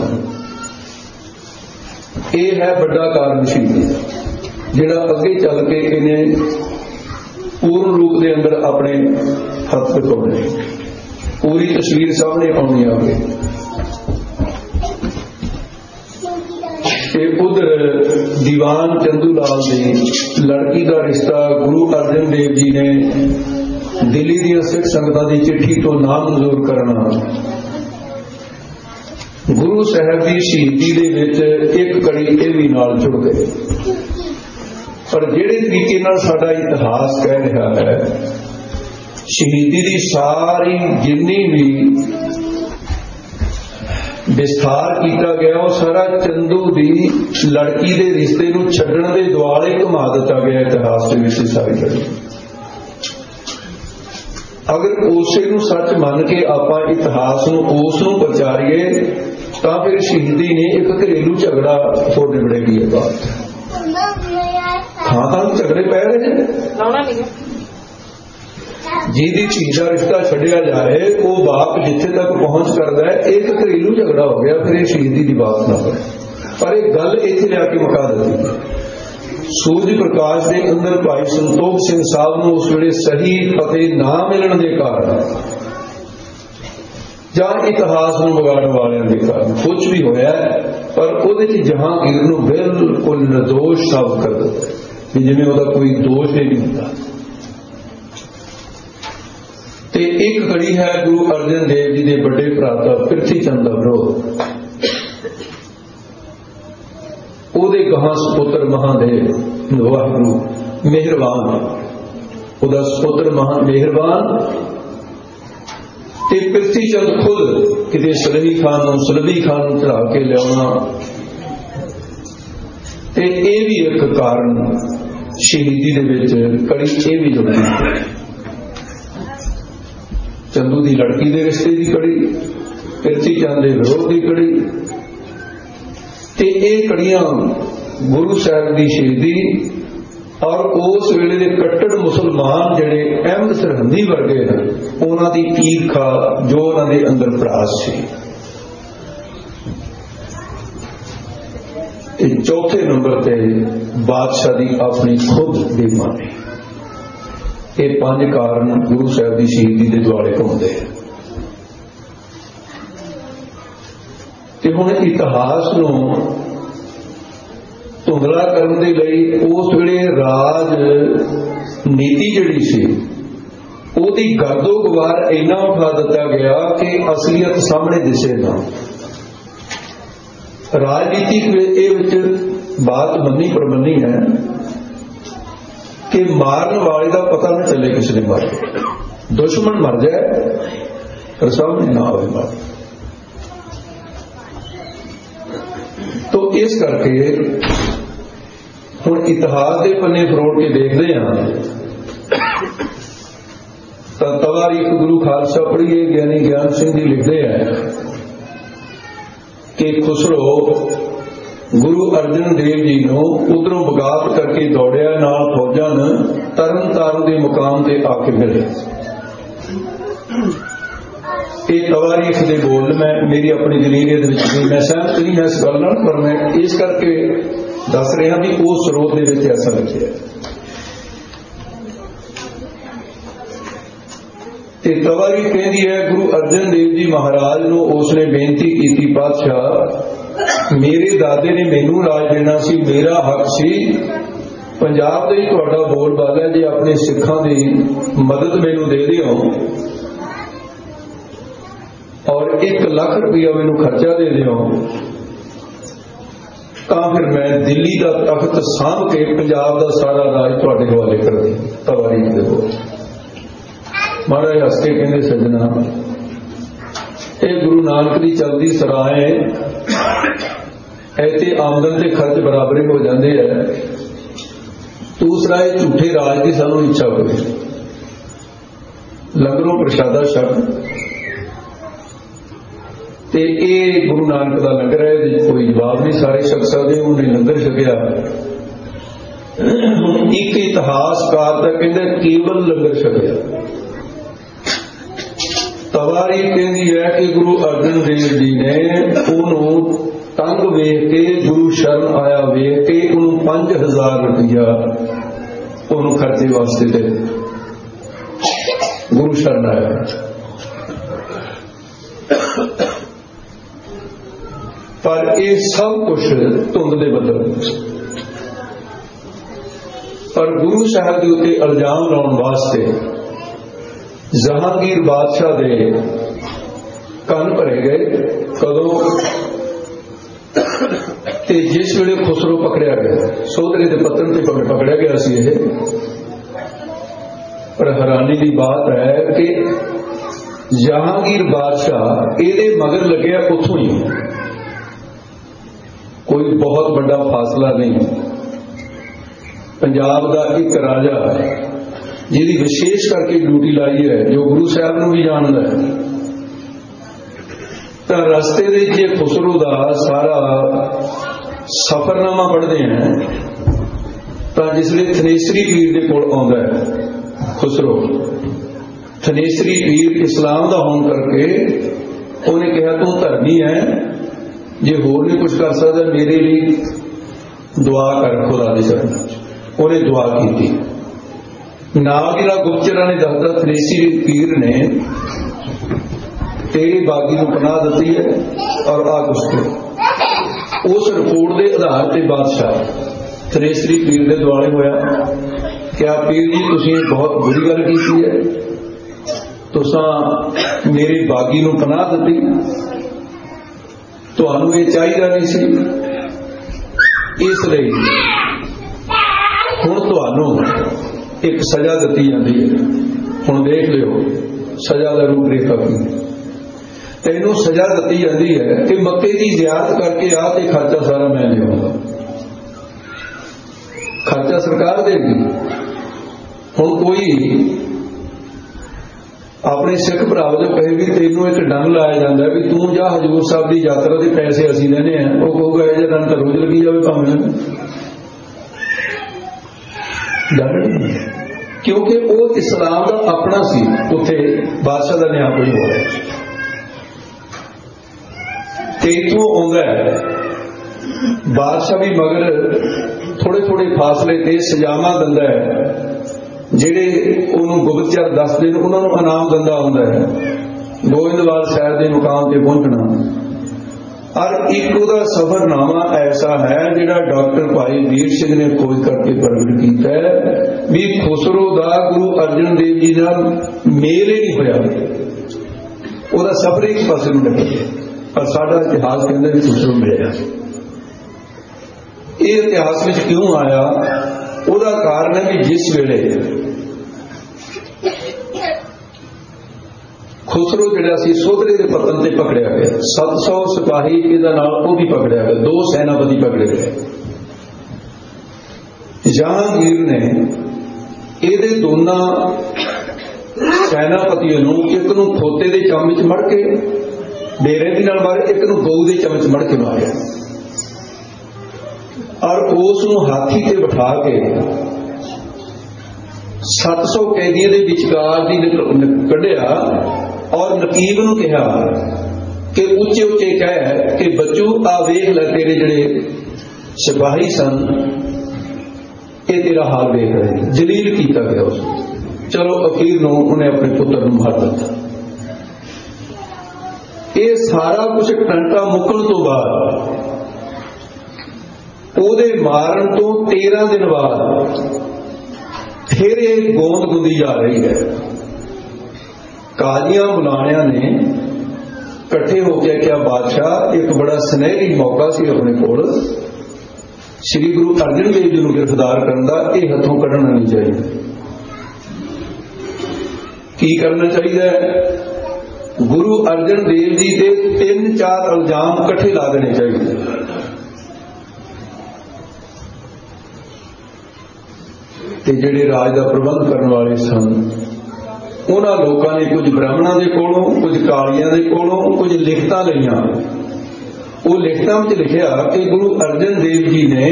यह है बड़ा कारण शहीदी जिहड़ा अगे चल के इन्हें पूर्ण रूप के अंदर अपने हथ दिखाने, पूरी तस्वीर सामने आनी आ गई। उधर दीवान चंदू लाल की लड़की का रिश्ता गुरु अर्जन देव जी ने दिल्ली दी सिख संगतां की चिट्ठी तो नामंजूर करना, गुरु साहब की शहीदी दे विच एक कड़ी ये भी नाल जुड़ गए। पर जिहड़े तरीके नाल साडा इतिहास कह रहा है, शहीदी की सारी जिन्नी भी विस्तार किया गया वो सारा चंदू की लड़की के रिश्ते नूं छड्डण दे दुआले घुमा दिता गया इतिहास के विच सारी लड़ी। अगर उसे नूं सच मन के आपां इतिहास नूं उस नूं प्रचारीए तां फिर शहीदी ने एक घरेलू झगड़ा हो निबड़ेगी। ये बात हाँ झगड़े पै रहे हैं। जिहदी धी का रिश्ता छड्डिया जाए वो बाप जिथे तक पहुंच करता है, एक घरेलू झगड़ा हो गया, फिर शहीदी की बात ना करे। पर एक गल इत्थे लिया के मुका दी। सूरज प्रकाश के अंदर भाई संतोख सिंह साहब नूं उस वेले सही पते ना मिलण के कारण जां इतिहास नूं बिगाड़न वालियां दे कारण कुछ भी होया, पर उहदे च जहांगीर नूं बिल्कुल निर्दोष साबित कर दिता कि जिवें उहदा कोई दोष ही नहीं हुंदा। ते एक कड़ी है गुरु अर्जन देव जी के बड़े भ्राता पिरथी चंद का विरोध। उहदे गहां सपुत्र महादेव वाहिगुरू मेहरबान, उहदा सपुत्र महा मेहरबान ते पिरथी चंद खुद किते सलवी खान नूं चढ़ा के लियाउणा, ते इह भी एक कारण शहीदी दे विच कड़ी इह भी जुड़ी। चंदू की लड़की के रिश्ते की कड़ी, पिरथी चंद के विरोध की कड़ी, ते ये कड़ियां गुरु साहब की शहीदी और उस वेले के कट्टर मुसलमान जिहड़े अहमद सरहंदी वर्गे हैं उन्हां दी ईर्खा जो उन्हां दे अंदर भड़ास सी। चौथे नंबर ते बादशाह की अपनी खुद बेईमानी। ये पांच कारण गुरु साहब की शहीदी के दुआले घूमते हैं। ते हुण इतिहास नूं धुंधला करने के लिए उस वेले राज नीति जिहड़ी सी उहदी गर्दो गवार इन्ना उठा दिता गया कि असलियत सामने दिसे ना। राजनीति बात मनी परमनी है कि मारन वाले का पता न चले किसी ने मारे, दुश्मन मर जाए पर सामने ना आए मार। तो इस करके हुण इतिहास के पन्ने फरोड़ के देखते हैं तो तवारीख गुरु खालसा पढ़िए ज्ञानी ज्ञान सिंह जी लिखते हैं कि खुसरो गुरु अर्जन देव जी नूं उधरों बगावत करके दौड़िया, नाल फौजां तरन तारण के मुकाम ते आके मिले। ये तवारीख के बोल मैं मेरी अपनी दलील मैं सहमत नहीं मैं इस गल नाल, पर मैं इस करके दस रहा भी उस स्रोत दे विच ऐसा लिखिआ। ते तवारीख कहती है गुरु अर्जन देव जी महाराज नूं उसने बेनती की, पातशाह मेरे दादे ने मैनू राज देना सी, मेरा हक सी, पंजाब दे तुहाडा बोल बाला जे अपने सिखां दी मदद मैनू दे दिओ और 1 लाख रुपया मैनू खर्चा दे दिओ, तां फिर मैं दिल्ली का तख्त सांभ के पंजाब का सारा राज तुहाडे हवाले कर दी। तवारीख दे बोल महाराज हस के कहंदे सज्जना ये गुरु नानक की चलती सराह है, ऐसे आमदन के खर्च बराबरे हो जाते हैं। दूसरा ये झूठे राज की सानू इच्छा होगी, लंगरों प्रशादा छक ते ये गुरु नानक का लंगर है, कोई जवाब नहीं सारे छक सकते, उन्हें लंगर छकिया। एक इतिहासकार का कहते केवल लंगर छकिया। तवारीख कहती है कि गुरु अर्जन देव जी ने उन्होंने तंग वेख के गुरु शरण आया वेख के उन्होंने 5000 रुपया उन्होंने खर्चे वास्ते दे गुरु शरण आया। पर यह सब कुछ धुंध दे बदल, पर गुरु साहब के उत्ते इल्जाम लाने वास्ते जहांगीर बादशाह दे कन भरे गए। कदों ते जिस वेले खुसरो पकड़िया गया, सोधरे के पत्तन से पकड़िया गया सी। पर हैरानी की बात है कि जहांगीर बादशाह ये मगर लगे उथों ही, कोई बहुत बड़ा फासला नहीं। पंजाब का एक राजा जिहदी विशेष करके ड्यूटी लाई है, जो गुरु साहब नूं भी जानदा है, तो रस्ते दे जे खुसरो का सारा सफरनामा पढ़ते हैं तो जिसले थनेसरी पीर के कोल आउंदा है खुसरो, थनेसरी पीर इस्लाम का होने करके उन्हें कहा तू धर्मी है, जे होर नहीं कुछ कर सकता मेरे लिए दुआ कर खुदा दे चरणों। उन्हें दुआ की। नाल जिला गुप्तचरा ने दसदा थनेसरी पीर ने तेरी बागी को पनाह दी है और आ कुछ उस रिपोर्ट के आधार पर बादशाह थनेसरी पीर के दुआले होया। क्या पीर जी तुसीं बहुत बुरी गल की है, तुसां मेरी बागी को पनाह दी, तुहानूं ये चाहिए नहीं सी, इसलिए हुण तुहानूं एक सजा दी जाती है। हुण देख लियो सजा का रूप रेखा की। तेनों सजा दी जाती है कि मक्के की जियारत करके आ ते खर्चा सारा मैं लियाऊंगा, खर्चा सरकार देगी। हुण कोई अपने सिख भरा जो कहे भी तेनों एक डंग लाया जाता है भी तू जा हजूर साहब की यात्रा के पैसे असीं देने हैं, वो कहोगा यह डंग तो रोज लगी जाए भावें डंग नहीं, क्योंकि वो इस्लाम का अपना सी, उत्थे बादशाह का न्याय कोई हो रहा तेतों आउंदा है। बादशाह भी मगर थोड़े थोड़े फासले ते सजावां दिंदा है, ਜਿਹੜੇ ਉਹਨੂੰ ਗੁਪਤਚਰ ਦੱਸਦੇ ਨੇ ਉਹਨਾਂ ਨੂੰ ਇਨਾਮ ਦਿੰਦਾ ਹੁੰਦਾ ਹੈ। ਗੋਇੰਦਵਾਲ ਸਾਹਿਬ ਦੇ ਮੁਕਾਮ ਤੇ ਪਹੁੰਚਣਾ और एक ਉਹਦਾ ਸਫ਼ਰਨਾਮਾ ऐसा है ਜਿਹੜਾ डॉक्टर भाई वीर सिंह ने खोज करके प्रगट किया है भी खुसरो ਦਾ गुरु अर्जन देव जी ਨਾਲ मेल ही नहीं होया, ਉਹਦਾ सफर एक पासे ਨੂੰ ਲੱਗਿਆ। पर साडा इतिहास कहता भी खुसरो मिलिਆ। ਇਹ इतिहास ਵਿੱਚ क्यों आया, ਉਹਦਾ कारण है भी जिस वेले खुसरो जिहड़ा सी सोधरे के पतन से पकड़िया गया, 700 सिपाही इहदा नाल वो भी पकड़िया गया, 2 सैनापति पकड़े गए। जहांगीर ने इहदे दोनों सैनापतियों नूं एक नूं खोते दे चम विच मड़ के डेरे दे नाल मारे, एक नूं गऊ दे चम विच मड़ के मारिया। और उस हाथी ते बिठा के 700 कैदियों के विचकार दी कढ़िया और नकीब नूं कहा कि उच्चे उच्चे कह कि बच्चू आ वेख लै तेरे जिहड़े सिपाही सन ये तेरा हाल वेख रहे। जलील किया गया उस। चलो अखीर नूं उन्हें अपने पुत्र नूं मार दिता। ये सारा कुछ टंटा मुकण तो बाद ਉਹਦੇ मारन तो 13 दिन बाद फिर ये गोंद गुंदी जा रही है। काजियां बुलाणियां ने इकट्ठे होकर क्या बादशाह एक बड़ा सुनहरी मौका सी अपने कोल श्री गुरु अर्जन देव जी को गिरफ्तार करने का, ये हथों कढ़ना नहीं चाहिए। की करना चाहिए? गुरु अर्जन देव जी के 3-4 इल्जाम इकट्ठे ला देने चाहिए। ते जिहड़े राज का प्रबंध करने वाले सन उन्हां लोकां ने कुछ ब्राह्मणां दे कोलों, कुछ कालियां दे कोलों कुछ लिखतां लईआं। वो लिखतां विच लिखिआ कि गुरु अर्जन देव जी ने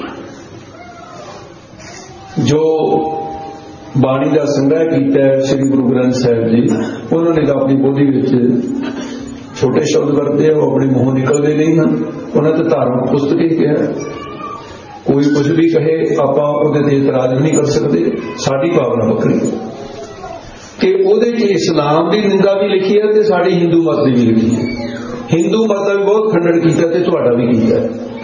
जो बाणी का संग्रह किया है श्री गुरु ग्रंथ साहिब जी, उन्होंने तो अपनी बोली विच छोटे शब्द वरते, वो अपने मूहों निकलते नहीं हैं। उन्होंने तो धार्मिक पुस्तक ही कहा, कोई कुछ भी कहे आपां उहदे ते इतराज नहीं कर सकते। साडी भावना वखरी कि उहदे च इस्लाम की निंदा भी लिखी है ते साडी हिंदू मत की भी लिखी है। हिंदू मत का भी बहुत खंडन किया ते तुहाडा भी किया।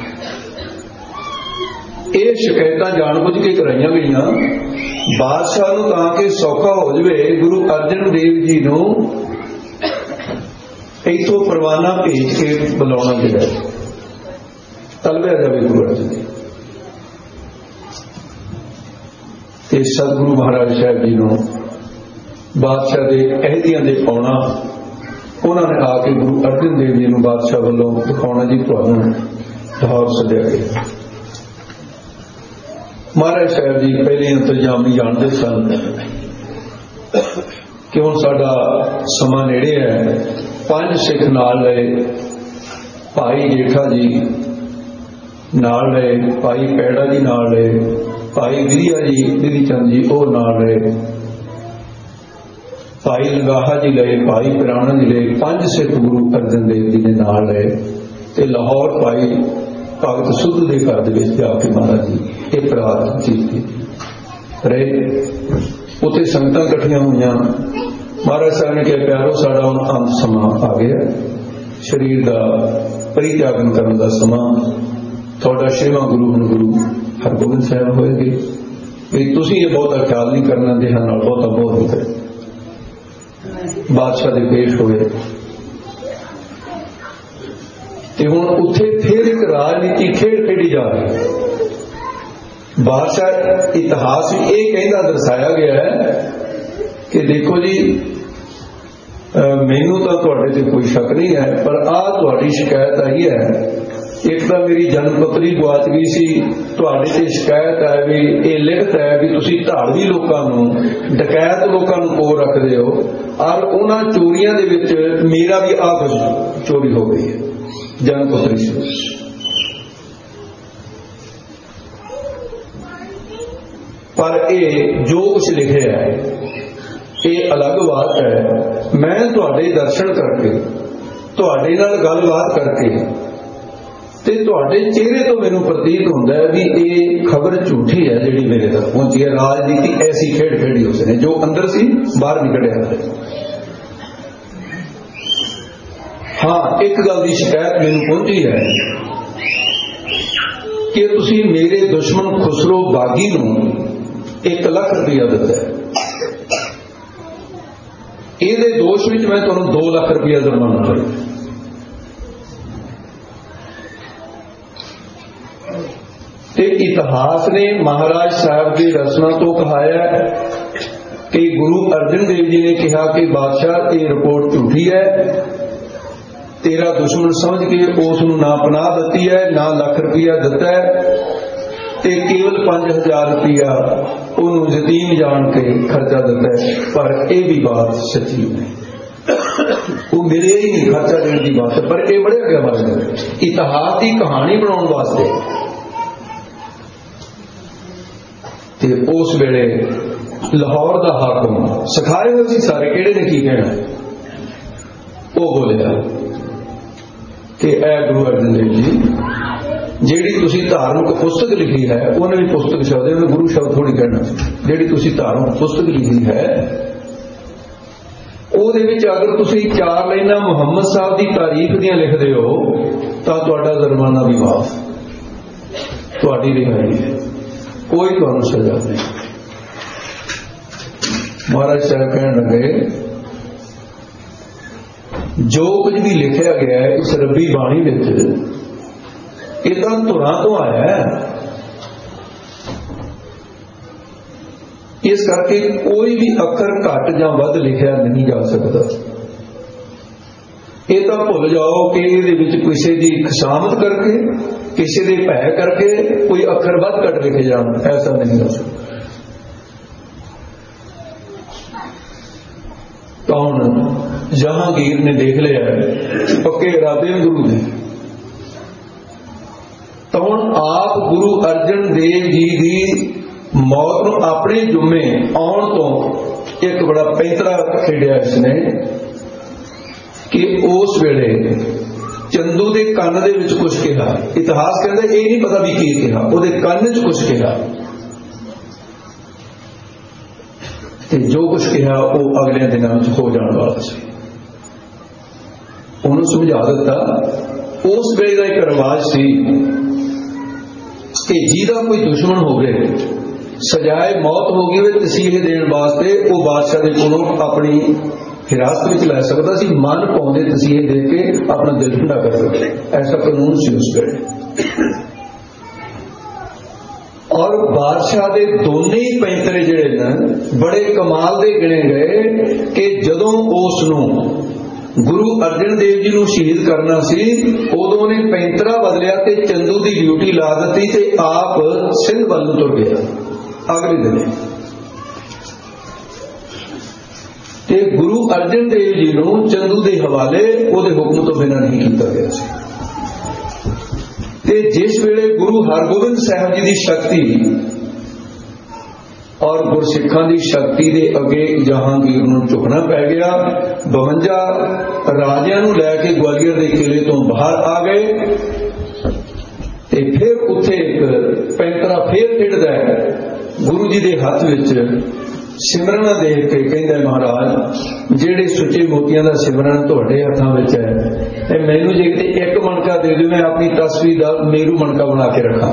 ये शिकायतां जानबुझ के कराईयां गईयां बादशाह नूं तां कि सौखा हो जाए गुरु अर्जन देव जी नूं इथों परवाना भेज के बुलाउणा जिहड़ा तलबिया जावे गुरु अर्जन देव। सतगुरु महाराज साहब जी नूं बादशाह के अहदियां दे पाउणा, उन्होंने आके गुरु अर्जन देव जी नूं बादशाह वालों दिखाउणा जी तुहानूं लाहौर सद्दिया गया। महाराज साहब जी पहले इंतजाम नहीं जानते सन कि हुण साडा समा नेड़े है। 5 सिख नाल लए, भाई जेठा जी नाल लए, भाई पैड़ा जी नाल लए, भाई गिरिया जी गिरी चंद जी वो नाल रहे, भाई लंगाहा जी लए, भाई पिराणा जी लए। 5 सिख गुरु अर्जन देव जी ने नाल रहे ते लाहौर भाई भगत सुध के घर दे विच जाके महाराज जी एक रात जीती रहे। उत्थे संगतां इकट्ठियां होईयां। महाराज साहब ने कहा प्यारो साडा हुण अंत समा आ गया, शरीर का परित्यागन करने का समा। तुहाडा 6वां गुरु हुण गुरु हरगोबिंद साहब होएगी, भी तुसीं ये बहुता ख्याल नहीं करना, देहां नाल बहुता मोह नहीं करे। बादशाह दे पेश होए ते हुण उत्थे फिर एक राजनीति खेड खेडी जा रही। बादशाह इतिहास ये कहना दर्शाया गया है कि देखो जी मैनू तो तुहाडे ते कोई शक नहीं है, पर आ तुहाडी शिकायत आई है। एक तो मेरी जन्म पत्री गुआच गई सी, तुहाडे ते शिकायत है भी ये लिखत है भी तुसीं धाड़वी लोकां नूं, डकैत लोकां नूं कोल रखदे हो और उन्हां चोरियां दे विच मेरा भी आ कुछ चोरी हो गई है जन्म पत्री से। पर ये जो कुछ लिखे है ये अलग बात है। मैं तुहाडे दर्शन करके तुहाडे नाल गलबात करके ते तुहाडे चेहरे तो मैनूं प्रतीत होंदा है भी ये खबर झूठी है जिहड़ी मेरे तक पहुंची है। राजनीति ऐसी खेड खेड़ी उसने जो अंदर सी बाहर निकलिया। हाँ एक गल की शिकायत मैनूं पहुंची है कि तुसीं मेरे दुश्मन खुसरो बागी नूं 1 लाख रुपया दिता है। ये दोष में मैं तुहानूं 2 लाख रुपया जुर्माना करूं। ते इतिहास ने महाराज साहब की रचना तो कहाया कि गुरु अर्जन देव जी ने कहा कि बादशाह ये रिपोर्ट झूठी है, तेरा दुश्मन समझ के उसनूं ना पनाह दिती है, ना लाख रुपया दिता है, ते केवल 5000 रुपया उन्होंने यतीम जान के खर्चा दिता है। पर यह भी बात सच्ची नहीं, वो मेरे ही नहीं खर्चा देने की बात है, पर यह बढ़िया गया बात इतिहास की कहानी बनाने वास्ते ਤੇ ਉਸ ਵੇਲੇ ਲਾਹੌਰ ਦਾ ਹਾਕਮ ਸਿਖਾਏ ਹੋਏ ਸੀ ਸਾਰੇ ਕਿਹੜੇ ਨੇ ਕੀ ਕਹਿਣਾ, ਉਹ ਬੋਲਿਆ ਕਿ ਇਹ ਗੁਰੂ ਅਰਜਨ ਦੇਵ ਜੀ ਜਿਹੜੀ ਤੁਸੀਂ ਧਾਰਮਿਕ ਪੁਸਤਕ ਲਿਖੀ ਹੈ, ਉਹਨੇ ਵੀ ਪੁਸਤਕ ਸ਼ਬਦ ਉਹਨੇ ਗੁਰੂ ਸ਼ਬਦ ਥੋੜ੍ਹੀ ਕਹਿਣਾ, ਜਿਹੜੀ ਤੁਸੀਂ ਧਾਰਮਿਕ ਪੁਸਤਕ ਲਿਖੀ ਹੈ ਉਹਦੇ ਵਿੱਚ ਅਗਰ ਤੁਸੀਂ 4 ਲਾਈਨਾਂ ਮੁਹੰਮਦ ਸਾਹਿਬ ਦੀ ਤਾਰੀਫ ਦੀਆਂ ਲਿਖਦੇ ਹੋ ਤਾਂ ਤੁਹਾਡਾ ਜ਼ੁਰਮਾਨਾ ਵੀ ਮਾਫ, ਤੁਹਾਡੀ ਰਿਹਾਈ ਹੈ, ਕੋਈ ਤੁਹਾਨੂੰ ਸਜ਼ਾ ਨਹੀਂ। ਮਹਾਰਾਜ ਸਾਹਿਬ ਕਹਿਣ ਲੱਗੇ ਜੋ ਕੁਝ ਵੀ ਲਿਖਿਆ ਗਿਆ ਹੈ ਇਸ ਰੱਬੀ ਬਾਣੀ ਵਿੱਚ ਇਹ ਤਾਂ ਧੁਰਾਂ ਤੋਂ ਆਇਆ ਹੈ, ਇਸ ਕਰਕੇ ਕੋਈ ਵੀ ਅੱਖਰ ਘੱਟ ਜਾਂ ਵੱਧ ਲਿਖਿਆ ਨਹੀਂ ਜਾ ਸਕਦਾ। ਇਹ ਤਾਂ ਭੁੱਲ ਜਾਓ ਕਿ ਇਹਦੇ ਵਿੱਚ ਕਿਸੇ ਦੀ ਖੁਸ਼ਾਮਦ ਕਰਕੇ, ਕਿਸੇ ਦੇ ਭੈ ਕਰਕੇ ਕੋਈ ਅੱਖਰ ਵੱਧ ਘੱਟ ਲਿਖੇ ਜਾਣ, ਐਸਾ ਨਹੀਂ ਹੋ ਸਕਦਾ। ਤਾਂ ਹੁਣ ਜਹਾਂਗੀਰ ਨੇ ਦੇਖ ਲਿਆ ਪੱਕੇ ਇਰਾਦੇ ਨੇ ਗੁਰੂ ਦੇ, ਤਾਂ ਹੁਣ ਆਪ ਗੁਰੂ ਅਰਜਨ ਦੇਵ ਜੀ ਦੀ ਮੌਤ ਨੂੰ ਆਪਣੇ ਜੁਮੇ ਆਉਣ ਤੋਂ ਇੱਕ ਬੜਾ ਪੈਂਤਰਾ ਖੇਡਿਆ ਇਸਨੇ ਕਿ ਉਸ ਵੇਲੇ ਚੰਦੂ ਦੇ ਕੰਨ ਦੇ ਵਿੱਚ ਕੁਝ ਕਿਹਾ। ਇਤਿਹਾਸ ਕਹਿੰਦਾ ਇਹ ਨਹੀਂ ਪਤਾ ਵੀ ਕੀ ਕਿਹਾ, ਉਹਦੇ ਕੰਨ 'ਚ ਕੁਝ ਕਿਹਾ ਤੇ ਜੋ ਕੁਝ ਕਿਹਾ ਉਹ ਅਗਲੇ ਦਿਨਾਂ ਵਿੱਚ ਹੋ ਜਾਣ ਵਾਲਾ ਸੀ। ਉਹਨੂੰ ਸਮਝਾ ਦਿੱਤਾ। ਉਸ ਵੇਲੇ ਦਾ ਇੱਕ ਰਿਵਾਜ ਸੀ ਕਿ ਜਿਹਦਾ ਕੋਈ ਦੁਸ਼ਮਣ ਹੋਵੇ, ਸਜ਼ਾਏ ਮੌਤ ਹੋ ਗਈ ਹੋਵੇ, ਤਸੀਹੇ ਦੇਣ ਵਾਸਤੇ ਉਹ ਬਾਦਸ਼ਾਹ ਦੇ ਕੋਲੋਂ ਆਪਣੀ ਹਿਰਾਸਤ ਵਿੱਚ ਲੈ ਸਕਦਾ ਸੀ, ਮਨ ਪਾਉਂਦੇ ਤਸੀਹੇ ਦੇ ਕੇ ਆਪਣਾ ਦਿਲ ਠੰਡਾ ਕਰ ਸਕਦੇ, ਐਸਾ ਕਾਨੂੰਨ ਸੀ ਉਸ ਵੇਲੇ। ਔਰ ਬਾਦਸ਼ਾਹ ਦੇ ਦੋਨੇ ਹੀ ਪੈਂਤਰੇ ਜਿਹੜੇ ਨੇ ਬੜੇ ਕਮਾਲ ਦੇ ਗਿਣੇ ਗਏ ਕਿ ਜਦੋਂ ਉਸ ਨੂੰ ਗੁਰੂ ਅਰਜਨ ਦੇਵ ਜੀ ਨੂੰ ਸ਼ਹੀਦ ਕਰਨਾ ਸੀ ਉਦੋਂ ਉਹਨੇ ਪੈਂਤਰਾ ਬਦਲਿਆ ਤੇ ਚੰਦੂ ਦੀ ਡਿਊਟੀ ਲਾ ਦਿੱਤੀ ਤੇ ਆਪ ਸਿੰਧ ਵੱਲ ਨੂੰ ਤੁਰ ਗਿਆ ਅਗਲੇ ਦਿਨ। ਤੇ ਗੁਰੂ ਅਰਜਨ ਦੇਵ ਜੀ ਨੂੰ ਚੰਦੂ ਦੇ ਹਵਾਲੇ ਉਹਦੇ ਹੁਕਮ ਤੋਂ ਬਿਨਾਂ ਨਹੀਂ ਕੀਤਾ ਗਿਆ ਸੀ। ਤੇ ਜਿਸ ਵੇਲੇ ਗੁਰੂ ਹਰਗੋਬਿੰਦ ਸਾਹਿਬ ਜੀ ਦੀ ਸ਼ਕਤੀ ਔਰ ਗੁਰਸਿੱਖਾਂ ਦੀ ਸ਼ਕਤੀ ਦੇ ਅੱਗੇ ਜਹਾਂਗੀਰ ਨੂੰ ਝੁਕਣਾ ਪੈ ਗਿਆ, 52 ਰਾਜਿਆਂ ਨੂੰ ਲੈ ਕੇ ਗਵਾਲੀਅਰ ਦੇ ਕਿਲੇ ਤੋਂ ਬਾਹਰ ਆ ਗਏ ਤੇ ਫਿਰ ਉੱਥੇ ਇੱਕ ਪੈਂਤਰਾ ਫੇਰ ਖੇਡਦਾ ਹੈ ਗੁਰੂ ਜੀ ਦੇ ਹੱਥ ਵਿੱਚ ਸਿਮਰਨ ਦੇਖ ਕੇ ਕਹਿੰਦਾ ਮਹਾਰਾਜ ਜਿਹੜੇ ਸੁੱਚੇ ਮੋਤੀਆਂ ਦਾ ਸਿਮਰਨ ਤੁਹਾਡੇ ਹੱਥਾਂ ਵਿੱਚ ਹੈ ਤੇ ਮੈਨੂੰ ਜੇ ਕਿਤੇ ਇੱਕ ਮਣਕਾ ਦੇ ਦਿਓ ਮੈਂ ਆਪਣੀ ਤਸਵੀਰ ਦਾ ਮੇਰੂ ਮਣਕਾ ਬਣਾ ਕੇ ਰੱਖਾਂ।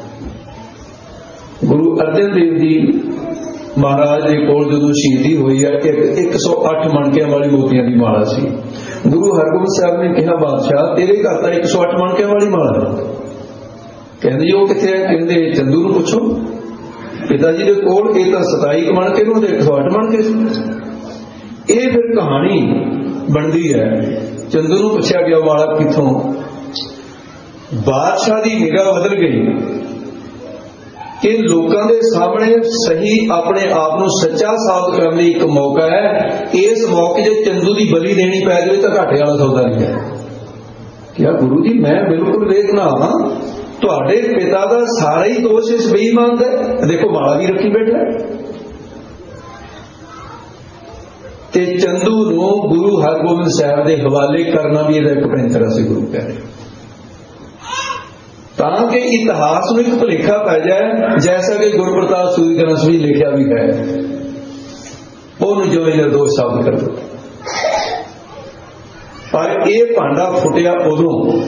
ਗੁਰੂ ਅਰਜਨ ਦੇਵ ਜੀ ਮਹਾਰਾਜ ਦੇ ਕੋਲ ਜਦੋਂ ਸ਼ਹੀਦੀ ਹੋਈ ਹੈ 108 ਮਣਕਿਆਂ ਵਾਲੀ ਮੋਤੀਆਂ ਦੀ ਮਾਲਾ ਸੀ। ਗੁਰੂ ਹਰਗੋਬਿੰਦ ਸਾਹਿਬ ਨੇ ਕਿਹਾ ਬਾਦਸ਼ਾਹ ਤੇਰੇ ਘਰ ਤਾਂ 108 ਮਣਕਿਆਂ ਵਾਲੀ ਮਾਲਾ ਹੈ। ਕਹਿੰਦੇ ਜੀ ਉਹ ਕਿੱਥੇ ਹੈ? ਕਹਿੰਦੇ ਚੰਦੂ ਨੂੰ ਪੁੱਛੋ। ਪਿਤਾ ਜੀ ਦੇ ਕੋਲ ਇਹ ਤਾਂ 27 ਮਣਕੇ ਨੂੰ ਤੇ 108 ਮਣਕੇ ਸੀ। ਇਹ ਫਿਰ ਕਹਾਣੀ ਬਣਦੀ ਹੈ। ਚੰਦੂ ਨੂੰ ਪੁੱਛਿਆ ਗਿਆ ਮਾਲਾ ਕਿੱਥੋਂ? ਬਾਦਸ਼ਾਹ ਦੀ ਨਿਗਾਹ ਬਦਲ ਗਈ ਕਿ ਲੋਕਾਂ ਦੇ ਸਾਹਮਣੇ ਸਹੀ ਆਪਣੇ ਆਪ ਨੂੰ ਸੱਚਾ ਸਾਬਤ ਕਰਨ ਲਈ ਇੱਕ ਮੌਕਾ ਹੈ। ਇਸ ਮੌਕੇ 'ਚ ਚੰਦੂ ਦੀ ਬਲੀ ਦੇਣੀ ਪੈ ਜਾਵੇ ਤਾਂ ਘਾਟੇ ਵਾਲਾ ਸੌਦਾ ਨਹੀਂ ਹੈ। ਕਿਹਾ ਗੁਰੂ ਜੀ ਮੈਂ ਬਿਲਕੁਲ ਵੇਖਣਾ ਤੁਹਾਡੇ ਪਿਤਾ ਦਾ ਸਾਰਾ ਹੀ ਦੋਸ਼ ਇਸ ਬੇਈਮਾਨ ਦਾ। ਦੇਖੋ ਮਾਲਾ ਵੀ ਰੱਖੀ ਬੈਠਾ ਤੇ ਚੰਦੂ ਨੂੰ ਗੁਰੂ ਹਰਗੋਬਿੰਦ ਸਾਹਿਬ ਦੇ ਹਵਾਲੇ ਕਰਨਾ ਵੀ ਇਹਦਾ ਇੱਕ ਪੈਂਤਰਾ ਸੀ ਗੁਰੂ ਕਹਿ ਰਹੇ, ਤਾਂ ਕਿ ਇਤਿਹਾਸ ਨੂੰ ਇੱਕ ਭੁਲੇਖਾ ਪੈ ਜਾਏ ਜੈਸਾ ਕਿ ਗੁਰਪ੍ਰਤਾਪ ਸੂਰੀ ਗ੍ਰੰਥ ਵਿੱਚ ਲਿਖਿਆ ਵੀ ਹੈ, ਉਹਨੂੰ ਜਿਵੇਂ ਨਿਰਦੋਸ਼ ਸਾਬਤ ਕਰ ਦਿੱਤਾ। ਪਰ ਇਹ ਭਾਂਡਾ ਫੁੱਟਿਆ ਉਦੋਂ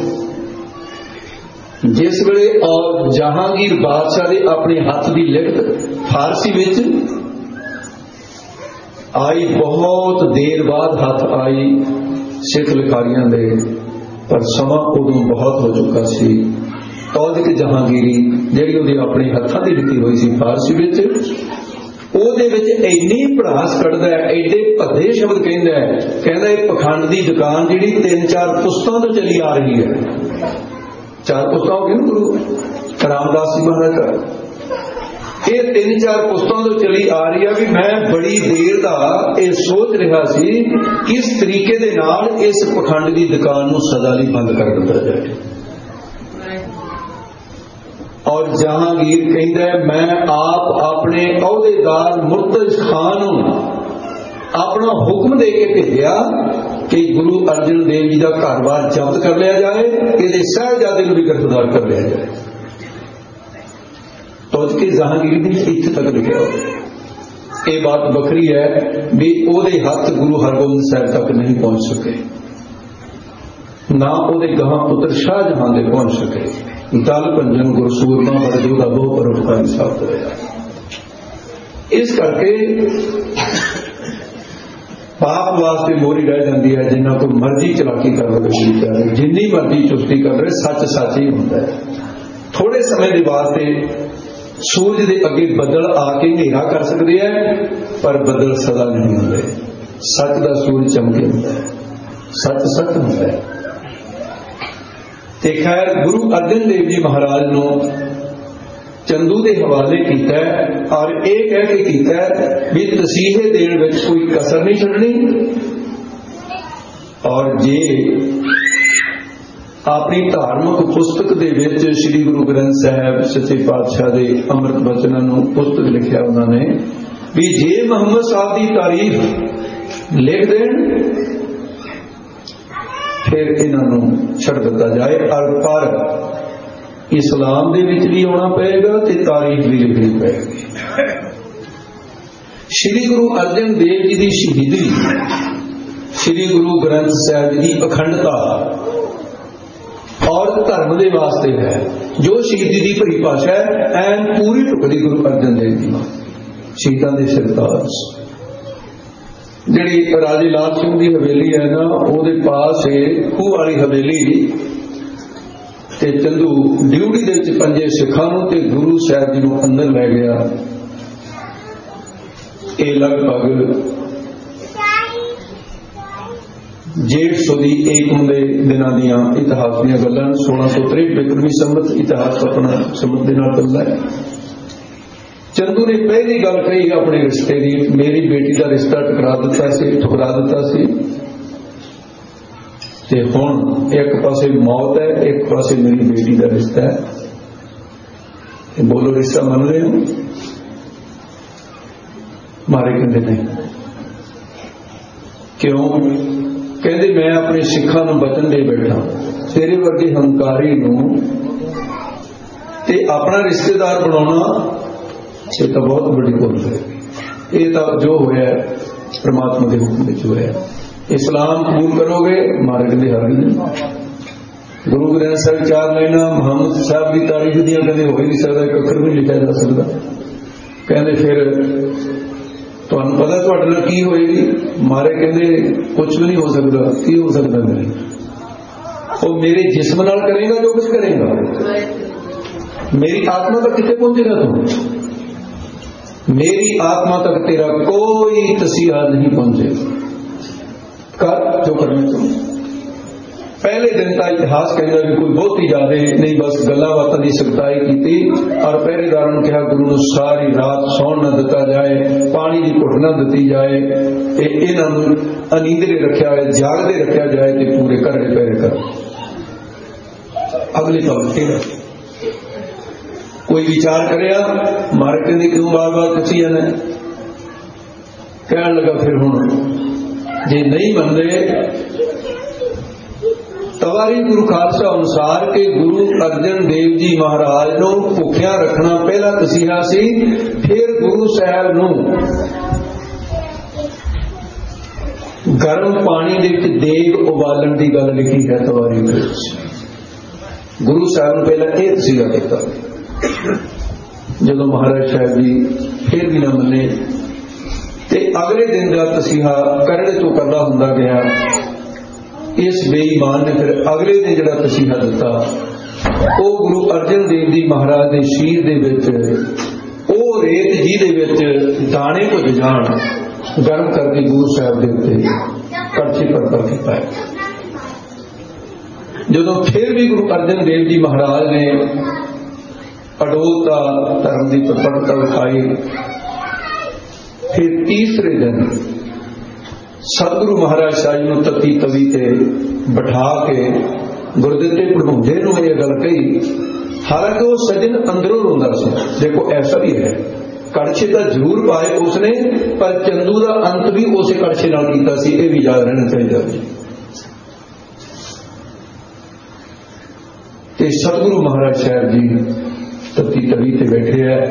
ਜਿਸ ਵੇਲੇ ਜਹਾਂਗੀਰ ਬਾਦਸ਼ਾਹ ਦੇ ਆਪਣੇ ਹੱਥ ਦੀ ਲਿਖਤ ਫਾਰਸੀ ਵਿੱਚ ਆਈ, ਬਹੁਤ ਦੇਰ ਬਾਅਦ ਹੱਥ ਆਈ ਸਿੱਖ ਲਿਖਾਰੀਆਂ ਦੇ, ਪਰ ਸਮਾਂ ਉਦੋਂ ਬਹੁਤ ਹੋ ਚੁੱਕਾ ਸੀ। ਤੌਲਿਕ ਜਹਾਂਗੀਰੀ ਜਿਹੜੀ ਉਹਦੇ ਆਪਣੇ ਹੱਥਾਂ ਦੀ ਲਿਖੀ ਹੋਈ ਸੀ ਫਾਰਸੀ ਵਿੱਚ, ਉਹਦੇ ਵਿੱਚ ਇੰਨੀ ਭੜਾਸ ਕੱਢਦਾ ਹੈ, ਐਡੇ ਭੱਦੇ ਸ਼ਬਦ ਕਹਿੰਦਾ ਇਹ ਪਖੰਡ ਦੀ ਦੁਕਾਨ ਜਿਹੜੀ 3-4 ਪੁਸਤਾਂ ਤੋਂ ਚਲੀ ਆ ਰਹੀ ਹੈ। 4 ਪੁਸਤਾਂ ਹੋ ਗਈਆਂ ਨਾ ਗੁਰੂ ਰਾਮਦਾਸ ਜੀ ਮਹਾਰਾਜ ਦਾ, ਇਹ 3-4 ਪੁਸਤਾਂ ਤੋਂ ਚਲੀ ਆ ਰਹੀ ਹੈ ਵੀ ਮੈਂ ਬੜੀ ਦੇਰ ਦਾ ਇਹ ਸੋਚ ਰਿਹਾ ਸੀ ਕਿਸ ਤਰੀਕੇ ਦੇ ਨਾਲ ਇਸ ਪਖੰਡ ਦੀ ਦੁਕਾਨ ਨੂੰ ਸਦਾ ਲਈ ਬੰਦ ਕਰ ਦਿੱਤਾ ਜਾਏ। ਔਰ और जहांगीर कहता है मैं आप अपने अहुदेदार मुर्तज खान नूं अपना हुक्म दे के भेजा कि गुरु अर्जन देव जी का घर बार जब्त कर लिया जाए, इहदे साहिबजादे नूं भी गिरफ्तार कर लिया जाए। तो कि जहांगीर ने इत्थे तक लिखा हो, ये बात बखरी है भी ओदे हाथ गुरु हरगोबिंद साहब तक नहीं पहुंच सके, ना ओदे गहां पुत्र शाहजहां दे पहुंच सके। दल भंजन गुरसूरमा बरजू का बहुत परोपकारी साबित होया। इस करके पाप वास्ते मोरी रह जाती है, जिन्ना को मर्जी चलाकी कर रहे, जिन्नी मर्जी चुस्ती कर रहे, सच सच ही होता है। थोड़े समय के वास्ते सूरज के अगे बदल आके नेरा कर सकते हैं, पर बदल सदा नहीं होंगे। सच का सूरज चमके होता है, सच सच होता है। ते खैर गुरु अर्जन देव जी महाराज नूं चंदू के हवाले किया और यह कह के किया भी तसीहे देण विच कोई कसर नहीं छड्डनी, और जे अपनी धार्मिक पुस्तक दे विच श्री गुरु ग्रंथ साहिब सच्चे पातशाह दे अमृत बचनां नूं पुस्तक लिखिया उन्होंने भी जे मुहम्मद साहब की तारीफ लिख देण फिर इन्हां नूं छड्ड दिता जाए, और पर इस्लाम दे विच भी आना पएगा ते तारीफ भी लिखनी पएगी। श्री गुरु अर्जन देव जी की शहीदी, श्री गुरु ग्रंथ साहिब की अखंडता और धर्म के वास्ते है। जो शहीदी की परिभाषा है ऐन पूरी टुकड़ी गुरु अर्जन देव जी शहीदां दे सरताज। जिहड़ी राजे लाल सिंह की हवेली है ना, उहदे पास है खूह वाली हवेली, ते चंदू ड्यूटी दे विच पंजे सिखां नूं ते गुरु साहिब जी नूं अंदर लै गया। ये लगभग 150 के दिनों दियां इतिहास दीयां गल्लां 1663 बिक्रमी संवत इतिहास अपना संवत दे नाल चलदा है। चंदू ने पहली गल कही अपने रिश्ते की, मेरी बेटी का रिश्ता ठुकरा दिता सी ते हुण एक पासे मौत है, एक पासे मेरी बेटी का रिश्ता है। बोलो रिश्ता मन रहे हो? मारे कहते नहीं। क्यों? कहते मैं अपने सिखां नूं वचन दे बैठा, तेरे वर्गे हंकारी नूं ते अपना रिश्तेदार बनाना ये तो बहुत बड़ी भुल है। ये तो जो होया परमात्मा के हुक्म विच होया। इस्लाम कबूल करोगे मारे कहते हर नहीं। गुरु ग्रंथ साहिब 4 लाइनां मुहम्मद साहब की तारीफ दियां कदे हो ही नहीं सकता, एक अखर भी नहीं लिखा जा सकता। कहते फिर तुहानूं पता तुहाडे नाल की होएगी? मारे कहते कुछ भी नहीं हो सकता। की हो सकता मेरे? वो मेरे जिस्म नाल करेगा जो कुछ करेगा, मेरी आत्मा तक कितने पहुंचेगा तू? मेरी आत्मा तक तेरा कोई तसीहा नहीं पहुंचेगा। कर जो करने तुम। पहले दिन का इतिहास कहता भी कोई बहुत ही ज्यादा नहीं, बस गल्लां बातां दी सख्ताई की और पहरेदारां नूं कहा गुरु नूं सारी रात सौण न दिता जाए, पानी की घुट न दी जाए, इन्हां नूं अनींदरे रखा है, जागदे रखा जाए ते पूरे घरे पहरे कर। अगले पल कोई विचार करे मारे कहते क्यों बार बार कसी जाना? कह लगा फिर हुण जे नहीं मनते तवारी गुरु खालसा अनुसार के गुरु अर्जन देव जी महाराज नूं भुखिया रखना पहला तसीहा सी, फिर गुरु साहब नूं गर्म पानी दे विच देग उबालण की गल लिखी है तवारी विच। गुरु साहब नूं पहला यह तसीहा दिता। जदों महाराज साहब जी फिर भी न मने ते अगले दिन का तसीहा करने तो करदा हुंदा गया। इस बेईमान ने फिर अगले दिन जिहड़ा तसीहा दिता वो गुरु अर्जन देव जी महाराज के शीर दे विच ओ रेत जी दे विच दाने भुज जाण गर्म करके गुरु साहब के उत्ते कड़छी पर के पाए। जदों फिर भी गुरु अर्जन देव जी महाराज ने अडोलता धर्म की प्रपड़ता उठाई, फिर तीसरे दिन सतगुरु महाराज साहिब नूं तत्ती तवी ते बिठा के गुरदित्ते पढ़ाउंदे नूं यह गल कही हालांकि वो सज्जन अंदरों रोंदा सी। देखो ऐसा भी है, कड़छे तो जरूर पाए उसने, पर चंदू का अंत भी उस कड़छे नाल कीता सी, ये भी याद रहना चाहिए। ते सतगुरु महाराज साहब जी तत्ती तवी ते बैठे है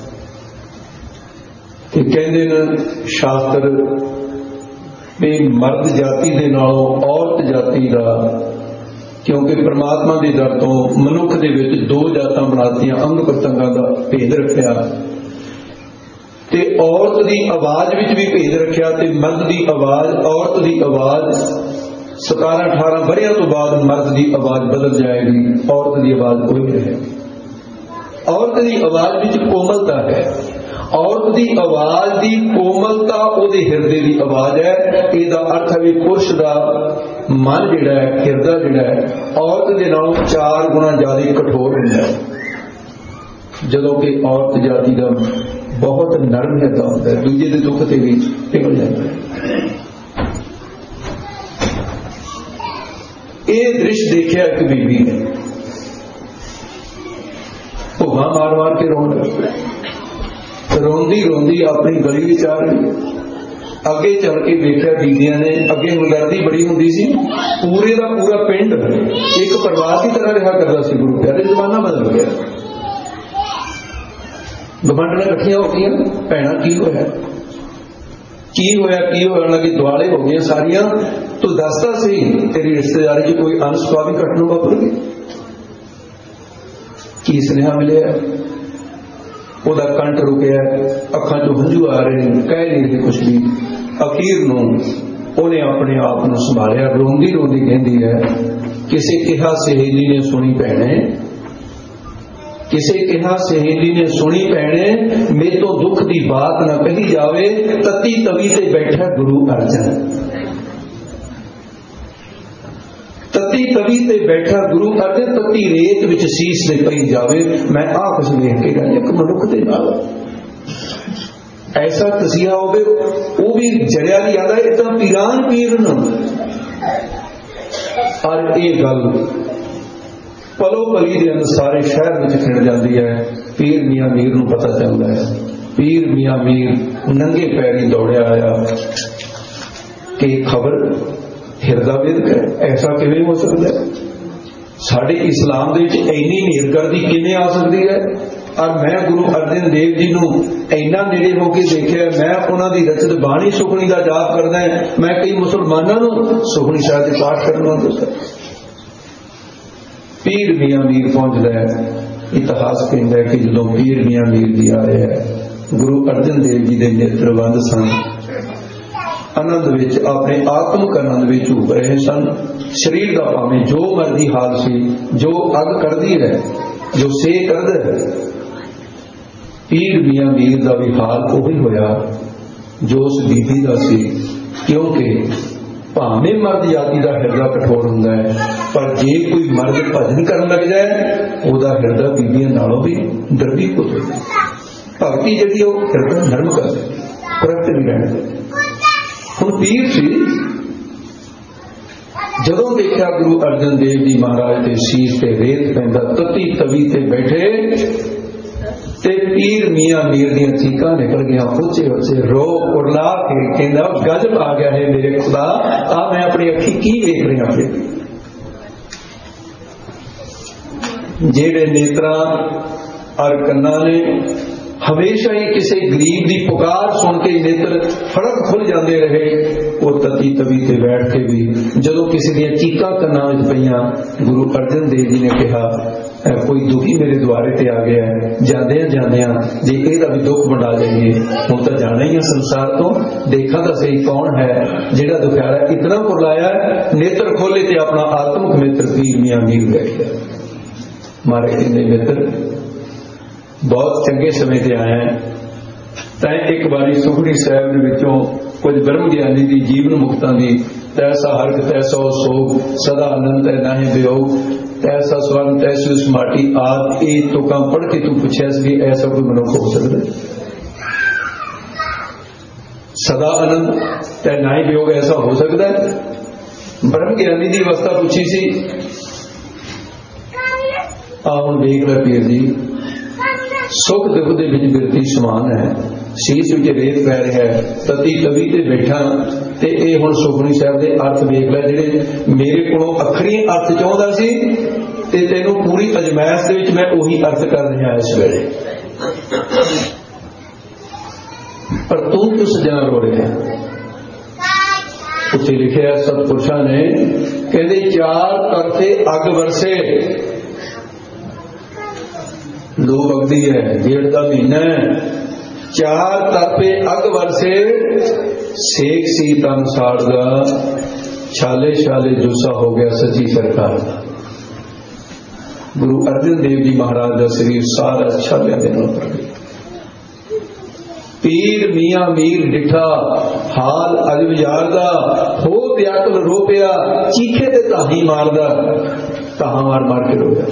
ते कहंदे न शास्त्र भी मर्द जाति दे नालों औरत जाति का, क्योंकि परमात्मा के दर तो मनुख दे विच दो जातां बनातियां, अंग प्रतंगां दा भेद रखिया ते औरत दी आवाज विच भी भेद रखिया ते मर्द दी आवाज, औरत दी आवाज 17-18 वरियां तो बाद मर्द दी आवाज बदल जाएगी, औरत दी आवाज कोई रहेगी। औरत दी आवाज विच कोमलता है, औरत दी आवाज दी कोमलता उहदे हिरदे दी आवाज है। इहदा अर्थ है भी पुरुष दा मन जिहड़ा है, हिरदा जिहड़ा है, औरत दे नालों 4 गुना ज्यादा कठोर हुंदा है, जदों कि औरत जाति दा बहुत नरम हिरदा हुंदा है, दूजे दे दुख ते भी पिघल जाता है। यह दृश्य देखिया एक बीबी ने, भुआ मार मार के रोन लग पिया, रोंदी रोंदी अपनी गली विच आ रही। अगे चल के देखिया बीबियां ने, अगे हमदर्दी बड़ी हुंदी सी, पूरे का पूरा पिंड एक परिवार की तरह रहा करता सी। गुरु प्यारे जमाना बदल गया, गवांढणा इकट्ठियां हो गई, भैणा की होया की होया की होया लगी, दुआले हो गई सारियां। तू दसदा सी तेरी रिश्तेदारी च कोई अनसुखा भी घटना वापर गई, की स्नेहा मिले, ਉਹਦਾ ਕੰਠ रुकिया, ਅੱਖਾਂ ਚੋਂ ਹੰਝੂ आ रहे हैं, कह नहीं रहे कुछ भी। अखीर ਨੂੰ ਉਹਨੇ ਆਪਣੇ ਆਪ ਨੂੰ ਸੰਭਾਲਿਆ, ਰੋਂਦੀ ਰੋਂਦੀ ਕਹਿੰਦੀ ਹੈ, ਕਿਸੇ ਕਿਹਾ ਸਹੇਲੀ ਨੇ ਸੁਣੀ ਭੈਣੇ, ਕਿਸੇ ਕਿਹਾ ਸਹੇਲੀ ਨੇ ਸੁਣੀ ਭੈਣੇ, ਮੇਰੇ ਤੋਂ ਦੁੱਖ ਦੀ ਬਾਤ ਨਾ ਕਹੀ ਜਾਵੇ, ਤਤੀ ਤਵੀ ਤੇ ਬੈਠਾ ਗੁਰੂ ਅਰਜਨ। तत्ती तवी ते बैठा गुरु अर्जन, तत्ती रेत विच सीस दे पई जावे। मैं आ कुछ वेख के गया, एक मनुख दे नाल ऐसा तसिया होवे, वो भी जड़िया नहीं आता, इतना पीरान पीर न। और ये गल पलो पली दे अंदर सारे शहर में खिड़ जाती है। पीर मियाँ मीर नूं पता चलता है, पीर मियाँ मीर नंगे पैरी दौड़िया आया कि खबर हिरदा वेद है, ऐसा किवें हो सकता है? साडे इस्लाम दे विच इन्नी नेरगर्दी किवें आ सकती है? और मैं गुरु अर्जन देव जी नूं इन्ना नेड़े होके देखिया, मैं उन्हां दी रचत बाणी सुखनी दा जाप करदा है, मैं कई मुसलमानां नूं सुखनी साहिब दे पाठ करना दसदा। पीर मियाँ मीर पहुंचदा है, इतिहास कहंदा है कि जदों पीर मियाँ मीर जी आए है, गुरु अर्जन देव जी दे नेत्र बंद सन, आनंद विच अपने आत्मक आनंद विच झूम रहे सन। शरीर का भावें जो मर्जी हाल सी, जो अग करदी है, जो से करद है, पीर मियाँ मीर का भी हाल उही होया जो उस बीबी का सी। क्योंकि भावें मर्द जाति का हिरदा कठोर हुंदा है, पर जे कोई मर्द भजन करन लग जाए, उहदा हिरदा बीबियां नालों भी डरदीक हो जाए। भगती जिहड़ी ओह हिरदा नरम कर देती, करत नहीं रहने। हुण पीर सी, जदों देखा गुरु अर्जन देव जी महाराज के शीश ते रेत पैंदा, तत्ती तवी ते बैठे, ते पीर मियाँ मीर दियां चीकां निकल गईयां, उच्चे उच्चे रो उड़ला के कहंदा, गजब आ गया है मेरे खुदा, आ मैं अपनी अखी की देख रहा अपने। जेड़े नेत्रां और कन्नां ने हमेशा ही किसी गरीब की पुकार सुन के नेत्र फड़क खुल जाते रहे, वो तती तवी ते बैठ के भी जदों किसी दी चीकां कन्नां विच पईयां, गुरु अर्जन देव जी ने कहा, कोई दुखी मेरे द्वारे ते आ गया है, जांदियां जांदियां जे इहदा भी दुख वंडा जाइए, हुण तां जाना ही है संसार तो, देखा तां सही कौन है जिहड़ा दुखियारा इतना कुरलाया। नेत्र खोले ते अपना आत्मक मित्र पीर मियाँ मीर बैठ गया। मारे किन्ने मित्र बहुत चंगे समय से आए हैं। तैं एक बारी सुखड़ी साहिब दे विचों कुछ ब्रह्म ज्ञानी की जीवन मुक्तां की, तैसा हर्क तैसा सोग, सदा आनंद है नाहे वियोग, तैसा स्वर्ण तैसी उस माटी आद, ये तुकां पढ़ के तू पुछया सी ऐसा कोई मनुख हो सकता? सदा आनंद तै नाहे वियोग ऐसा हो सकता है? ब्रह्म ज्ञानी की अवस्था पूछी सी, आ हुण देख लै पीर जी, सुख दुख दे विच बिरती समान है, शीश विच रेत पै रहा है, तती तवी ते बैठा ते ये हुण सुखमनी साहिब दे अर्थ वेख लै जिहड़े मेरे कोलों अखरी अर्थ चाहुंदा सी ते तैनूं पूरी अजमैश दे विच मैं उही अर्थ कर रहा इस वेले, पर तू क्यों सजना रो रहा है? उत्थे लिखिया सतपुरुषां ने कहंदे चार तरफे अग वरसे, लू वगदी है, जेठ का महीना है, चार तरफे अग वरसे, सेक सी तन साड़दा, छाले छाले जुस्सा हो गया सच्ची सरकार का। गुरु अर्जन देव जी महाराज का शरीर सारा छालियां दे नाल भर गया। पीर मियां मीर डिठा हाल अजब दा, हो व्याकुल रो पिया, चीखे ते ताही मारदा, ताहा मार मार के रोया।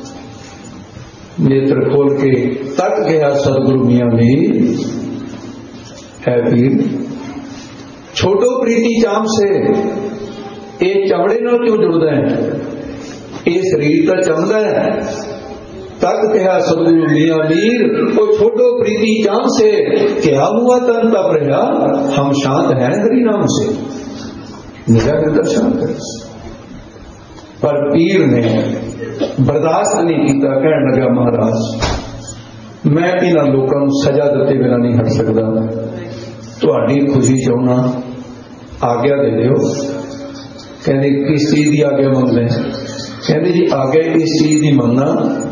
नेत्र खोल के तक गया सतगुरु मियां मीर है पीर, छोटो प्रीति चाम से, ये चमड़े नाल क्यों जुड़दा है, ये शरीर का चमड़ा है। तक कहा सतगुरु मियां मीर, वो छोटो प्रीति चाम से, क्या हुआ तन तप रहा, हम शांत हैं हरि नाम से। निगाह कर शांत है, पर पीर ने बर्दाश्त नहीं किया, कहने लगा महाराज मैं इन्हां लोगों को सजा दिते बिना नहीं हट सकता, तुहाडी खुशी चाहना, आग्ञा दे दिओ। कहते किस चीज की आग्ञा मंगते हैं? कहते जी आग्ञा इस चीज की मंगना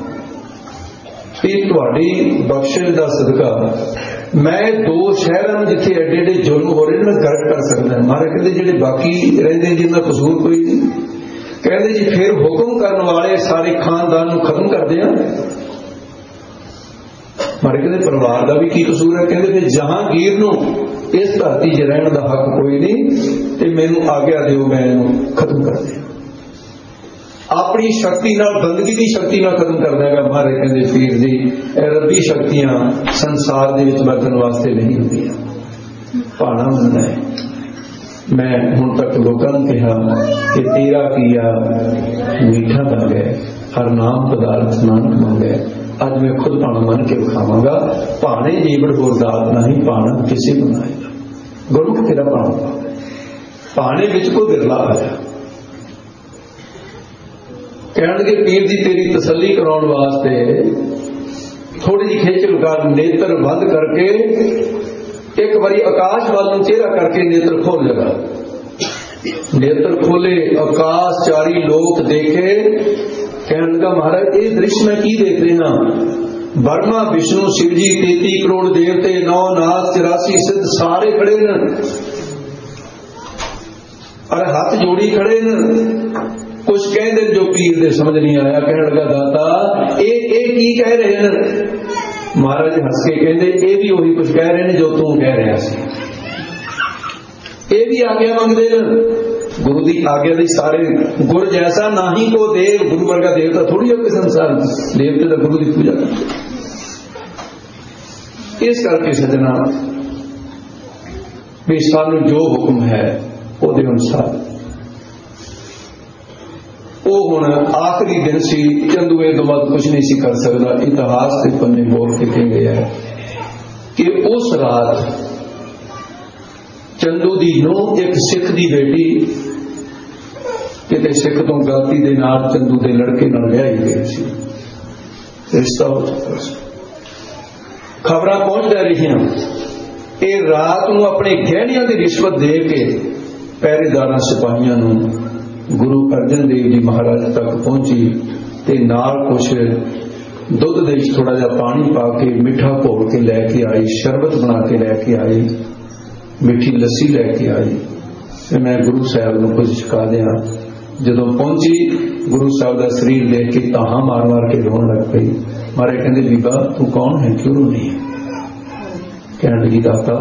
कि तुहाडी बख्शिश दा सदका मैं दो शहरों जिथे एडे एडे जुर्म हो रहे मैं गर्क कर सकता। मारे कहते जिहड़े बाकी रहिंदे जिन्हां कसूर कोई नहीं, कहते जी फिर हुक्म करने वाले सारे खानदान को खत्म कर दिया। मारे कहते परिवार का भी की कसूर है? कहते फिर जहांगीर नूं इस धरती च रहने का हक कोई नहीं, ते मैनूं आग्ञा दिओ मैं इहनूं खत्म कर दिया। अपनी शक्ति नाल, बंदगी की शक्ति नाल खत्म कर देगा। महाराज कहते पीर जी रब्बी शक्तियां संसार दे विच वरतन वास्ते नहीं होंदियां, भाना मनना है। मैं हुण तक लोगों ने कहा कि तेरा किया मीठा लगे, हर नाम पदार्थ नानक मंगे। अज मैं खुद भाना मन के विखावांगा, भाने जीवड़ होर दात नहीं, भाना किसी बनाएगा। गुरमुख तेरा भाना, भाने विच कोई बिरला आया। कहण लगे पीर जी तेरी तसल्ली कराउण वास्ते थोड़ी जी खेचल कर, नेत्र बंद करके एक बारी आकाश वाल चेहरा करके नेत्र खोल लगा। नेत्र खोले, आकाश चारी लोक देखे। कहने लगा महाराज ये दृश्य में की देख रहे हैं? ब्रह्मा विष्णु शिव जी 33 करोड़ देवते, 9 नाथ 84 सिद्ध सारे खड़े न, और हाथ जोड़ी खड़े न। कुछ कहते जो पीर दे समझ नहीं आया। कहने लगा दाता ये की कह रहे हैं? महाराज हंस के कहते ये भी वही कुछ कह रहे हैं जो तू कह रहा सी, ये भी आज्ञा मंगते हैं। गुरु की आज्ञा दी सारे गुर जैसा ना ही को देव, गुरु वर्गा देवता थोड़ी है संसार देवते तो गुरु की पूजा करते। इस करके सजना भी सानू जो हुक्म है वो अनुसार, वो हुण आखिरी दिन सी, चंदूए तो बाद कुछ नहीं सी कर सकता। इतिहास के पन्ने बोल के कह गया है कि उस रात चंदू दी नूंह एक सिख दी बेटी किते सिख तो गलती दे नाल चंदू दे लड़के नाल विआही गई सी, रिश्ता हो चुका सी। खबरां पहुंच रहियां, ये रात नूं अपने गहणियां दी रिश्वत दे के पहरेदारां सिपाहियां नूं गुरु अर्जन देव जी महाराज तक पहुंची ते नाल कुछ दुध दे थोड़ा जा पानी पा के मिठा घोल के लैके आई, शरबत बना के लैके आई, मिठी लस्सी लैके आई। ते मैं गुरु साहब नूं कुछ छका दिया। जदों पहुंची गुरु साहब का शरीर देख के ताहां मार मार के रोन लग पई। मारे कहंदे बीबा तू कौन है, क्यों रोनी है? कहण लगी दाता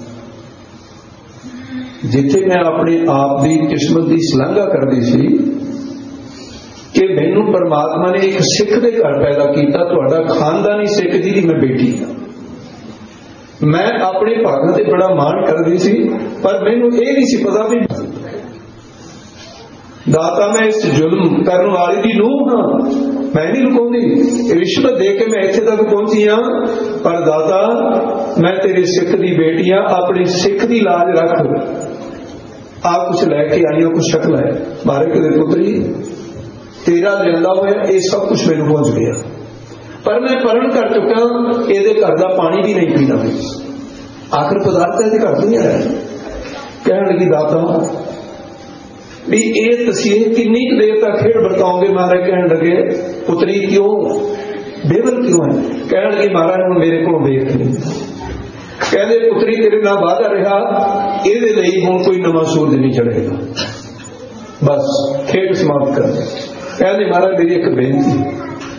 जिथे मैं अपने आप की किस्मत की सलांघा करती सी कि मैनू परमात्मा ने एक सिख के घर पैदा किया, तुहाडा खानदानी सिख जी की मैं बेटी हाँ। मैं अपने भागों से बड़ा मान करती सी, पर मैनू ये नहीं सी पता भी दाता मैं इस जुल्म करने वाली की नूंह हाँ। मैं नहीं लुकाउंदी, रिश्वत दे के मैं इत्थे तक पहुंची हाँ, पर दाता मैं तेरे सिख दी बेटी हाँ, अपने सिख दी लाज रख। आप कुछ लैके आई हो, कुछ शक्ल है मारे कदे पुत्री तेरा लिया होया, ये सब कुछ मैनू पहुंच गया, पर मैं परण कर चुका, ये घर का पानी भी नहीं पीना, आखिर पदार्थ ये घर नहीं आया। कहने लगी दाता भी ये तसीह किन्नी देर तक खेड बरताओगे? महाराज कहने लगे पुत्री क्यों बेवल क्यों है? कहने लगी महाराज हुण मेरे को वेख नहीं। कहते पुत्री तेरे नाल वादा रहा, ये हुण कोई नवा सूरज नहीं चढ़ेगा, बस खेड समाप्त कर। कहते महाराज मेरी एक बेनती,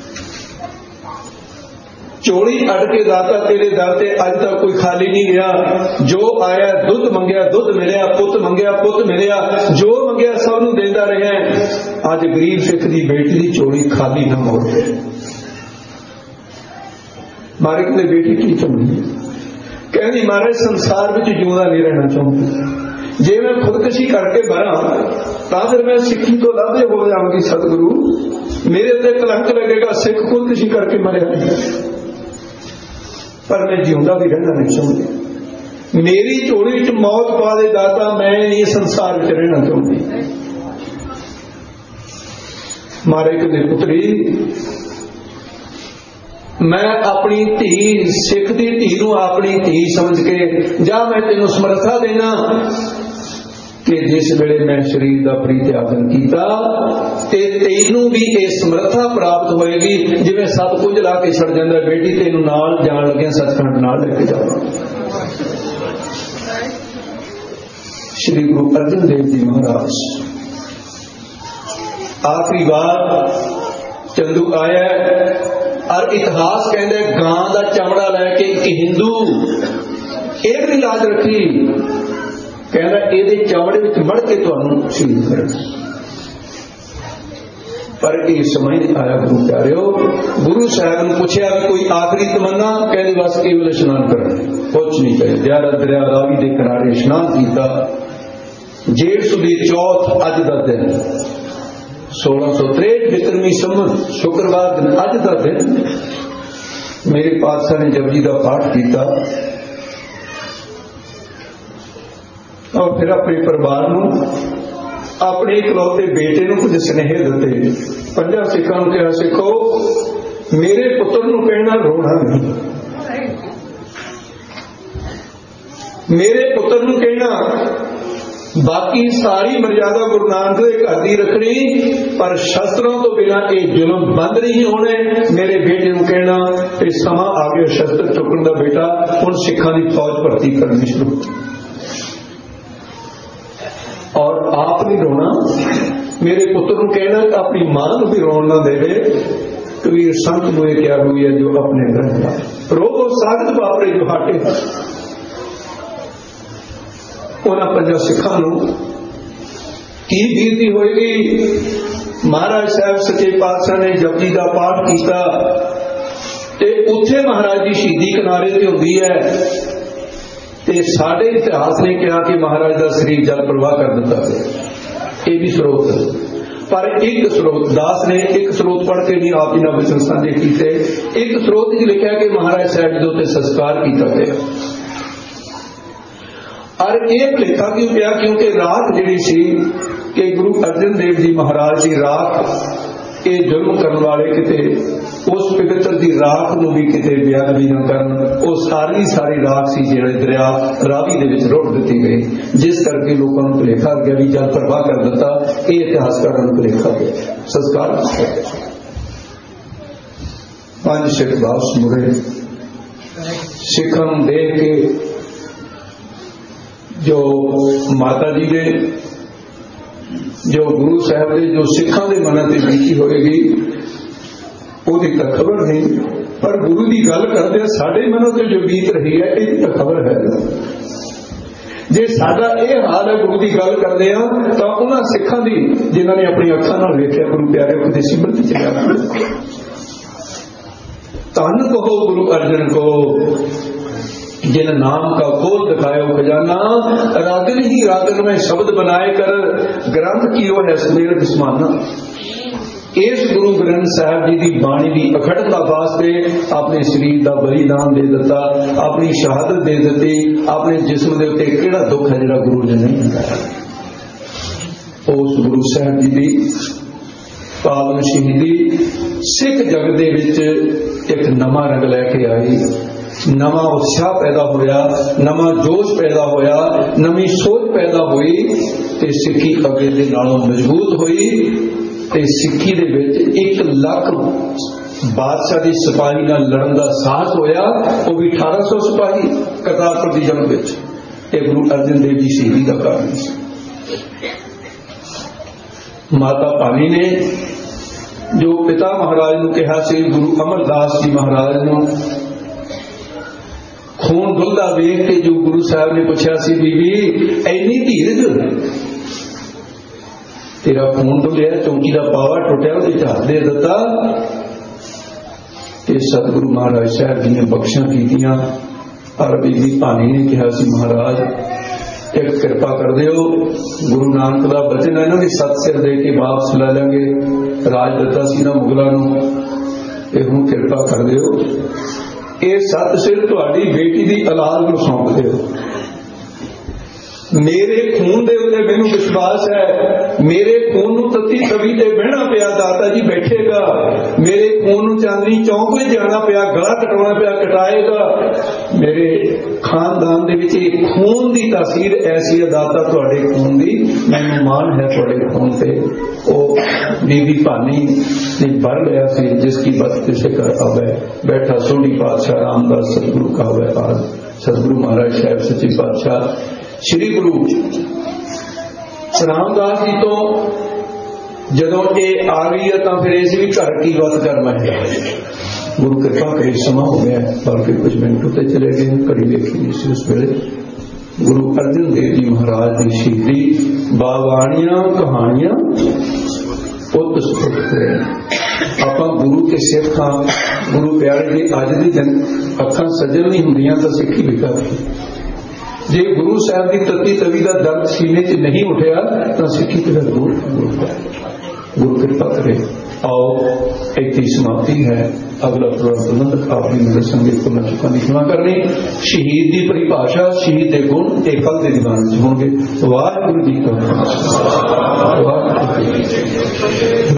चोली अड़ के दाता तेरे दर ते अज तक कोई खाली नहीं गया, जो आया दुध मंगया दुध मिलिया, पुत मंगया पुत मिलिया, जो मंगया सब नूं देंदा रहा। अज गरीब सिख दी बेटी दी चोली खाली ना मोड़ दे। मारे कहते बेटी की चाहती? कहती महाराज संसार में जिंदा नहीं रहना चाहती, जे मैं खुदकशी करके मरा तो फिर मैं सिक्खी तो लाभे हो जाऊंगी। सतगुरु मेरे ते कलंक लगेगा, सिख खुदकशी करके मरिया, पर मैं जिंदा भी रहना नहीं चाहती। मेरी झोली च मौत पा दे दाता, मैं नहीं संसार में रहना चाहती। मारे कहते पुत्री मैं अपनी धी सिख दी धी नूं अपनी धी समझ के जा, मैं तेनों समर्था देना कि जिस वेले मैं शरीर का परित्यागन किया ते तैनूं भी ये समर्था प्राप्त होएगी, जिवें सब कुछ ला के छड़ जांदा बेटी तेनों नाल जाण लगे सचखंड नाल लेके जावां। श्री गुरु अर्जन देव जी महाराज आखिरी बार चंदू आया और इतिहास कहते गां का चमड़ा लैके एक हिंदू एक भी लाज रखी, कहना ये चमड़े में मड़ के तुहानूं शहीद करना। पर ये समझ नहीं आया गुरु प्यारिओ। गुरु साहब ने पूछा भी कोई आखिरी तमन्ना? कहते बस केवल स्नान करना, कुछ नहीं करे। दरिया दरिया रावी के किनारे स्नान किया। जेठ सुदी चौथ अज का दिन 1663 विक्रमी संवत शुक्रवार दिन अज का दिन मेरे पातशाह ने जपजी का पाठ किया और फिर अपने परिवार नूं अपने इकलौते बेटे नूं कुछ स्नेह दिते। 5 सिखां नूं कहा, सिखो मेरे पुत्र नूं कहना रोना नहीं, मेरे पुत्र नूं कहना बाकी सारी मर्यादा गुरु नानक दे घर दी रखनी, पर शस्त्रों तो बिना ये जुल्म बंद नहीं होने। मेरे बेटे नूं कहना कि समा आ गया शस्त्र चुकन दा बेटा, हुण सिखां दी फौज भर्ती करनी शुरू। और आप नहीं रोना, मेरे पुत्र नूं कहना कि अपनी मां नूं भी रोन ना देवे। कबीर संत मोए क्या हुई है जो अपने घर रोगो सागत बापरे जो हाटे। उन्होंने 5 सिखां नूं की बीती होएगी। महाराज साहब सच्चे पातशाह ने जपजी का पाठ किया ते उत्थे महाराज की शहीदी किनारे ते होंदी है ते साडे इतिहास ने कहा कि महाराज का शरीर जल प्रवाह कर दिता गया। ये भी स्रोत है, पर एक स्रोत दास ने एक स्रोत पढ़ के नहीं आप इन्होंने वचन साझे किए। एक स्रोत लिखा कि महाराज साहब के उत्ते संस्कार किया गया और एक लिखा क्यों गया क्योंकि राख जिहड़ी सी कि गुरु अर्जन देव जी महाराज की राख ये जुल्म करने वाले किते उस पवित्र की राख नूं भी किते बेअदबी न करन। वो सारी राख सी जिहड़े दरिया रावी दे विच रुड़ दित्ती गई, जिस करके लोगों को भुलेखा गया भी जल प्रवाह कर दिता। ये इतिहासकारां नूं भुलेखा गया। संस्कार 5 सिख दास मुरे सिखां नूं देख के जो माता जी ने जो गुरु साहब ने जो सिखां दे मनां ते बीती होएगी ਉਹਦੀ ਤਾਂ खबर नहीं, पर गुरु की गल करते साडे मनां ते जो बीत रही है इसकी तो खबर है। जे साडा ये हाल है गुरु की गल करते हैं तो उन्होंने सिखां दी जिन्होंने अपनी अखां नाल वेखिया गुरु प्यारे किसी सिमरत च गया। धन कहो गुरु अर्जन को जिन नाम का खोल दिखायो खजाना, रागन ही रागन में शब्द बनाए कर ग्रंथ की है सुमेर समाना। इस गुरु ग्रंथ साहब जी की बाणी की अखंडता वास्ते अपने शरीर का बलिदान दे दिता, अपनी शहादत दे दी, अपने जिस्म के उत्ते किहड़ा दुख है जिहड़ा गुरु ने नहीं हटाया। उस गुरु साहब जी की पावन शहीदी सिख जगत दे विच एक नवा रंग लैके आई, नवा उत्साह पैदा होया, नवा जोश पैदा होया, नवी सोच पैदा हुई ते सिक्खी अगे दे नालों मजबूत हुई ते सिक्खी दे विच 1 लाख बादशाह की सिपाही नाल लड़न का साहस होया, वो भी 1800 सिपाही करतारपुर की जंग विच। ये गुरु अर्जन देव जी शहीदी का कारण सी। माता पानी ने जो पिता महाराज ने कहा सी, गुरु अमरदास जी महाराज ने खून डुलदा वेख के जो गुरु साहब ने पूछा सी, बीबी इन्नी धीरज, तेरा खून डुलिया, चौकी का पावा टुटिया, हाथ दे दिता। सतगुरु महाराज साहब जी ने बख्शा कीतियां और बीबी भानी ने कहा सी, महाराज एक कृपा कर दिओ, गुरु नानक का बचन है ना कि 7 सिर दे के वापस लै लेंगे, राज दिता सी ना मुगलों नूं, हुण कृपा कर दिओ, ये 7 सिर तुहाडी बेटी की औलाद नूं सौंप दिओ। मेरे खून दे उत्ते मैनूं विश्वास है, मेरे खून नूं तत्ती तवी ते बहना पिया, दाता जी बैठेगा, मेरे खून नूं चांदनी चौक में जाना पिया, गला कटाउणा पिया, कटाएगा, मेरे खानदान दे विच खून की तासीर ऐसी है, दाता तुहाडे खून की मैनूं मान है, तुहाडे खून से। ओ बीबी भानी ने भर लिया सी, जिसकी बात किसे कर आवे, बैठा सोढ़ी पातशाह रामदास सतगुरु कहावे आज। सतगुरु महाराज साहब सच्चे पातशाह श्री गुरु रामदास जी तो जदों ये आ गई है तो फिर इस भी घर की बात करना है। गुरु कृपा करे समा हो गया, बल्कि कुछ मिनट होते चले गए, घड़ी देखी नहीं सी उस वेले। गुरु अर्जन देव जी महाराज की शहीदी बावाणियां कहानियां पुत सुपुत करें। आपां गुरु के सिख हां, गुरु प्यारे की अज दी दिन अखां सजल नहीं हुंदियां तां सिक्खी भी काफी। जे गुरु साहब की तत्ती तवी का दर्द सीने च नहीं उठिया तो सिक्खी किधर दूर। गुरु कृपा करे। आओ एक समाप्ति है, अगला प्रबंध आप भी मेरे संगीत को मैं चुका नहीं करनी। शहीद की परिभाषा, शहीद के गुण एक कल के दीवान होंगे। वाहिगुरू जी का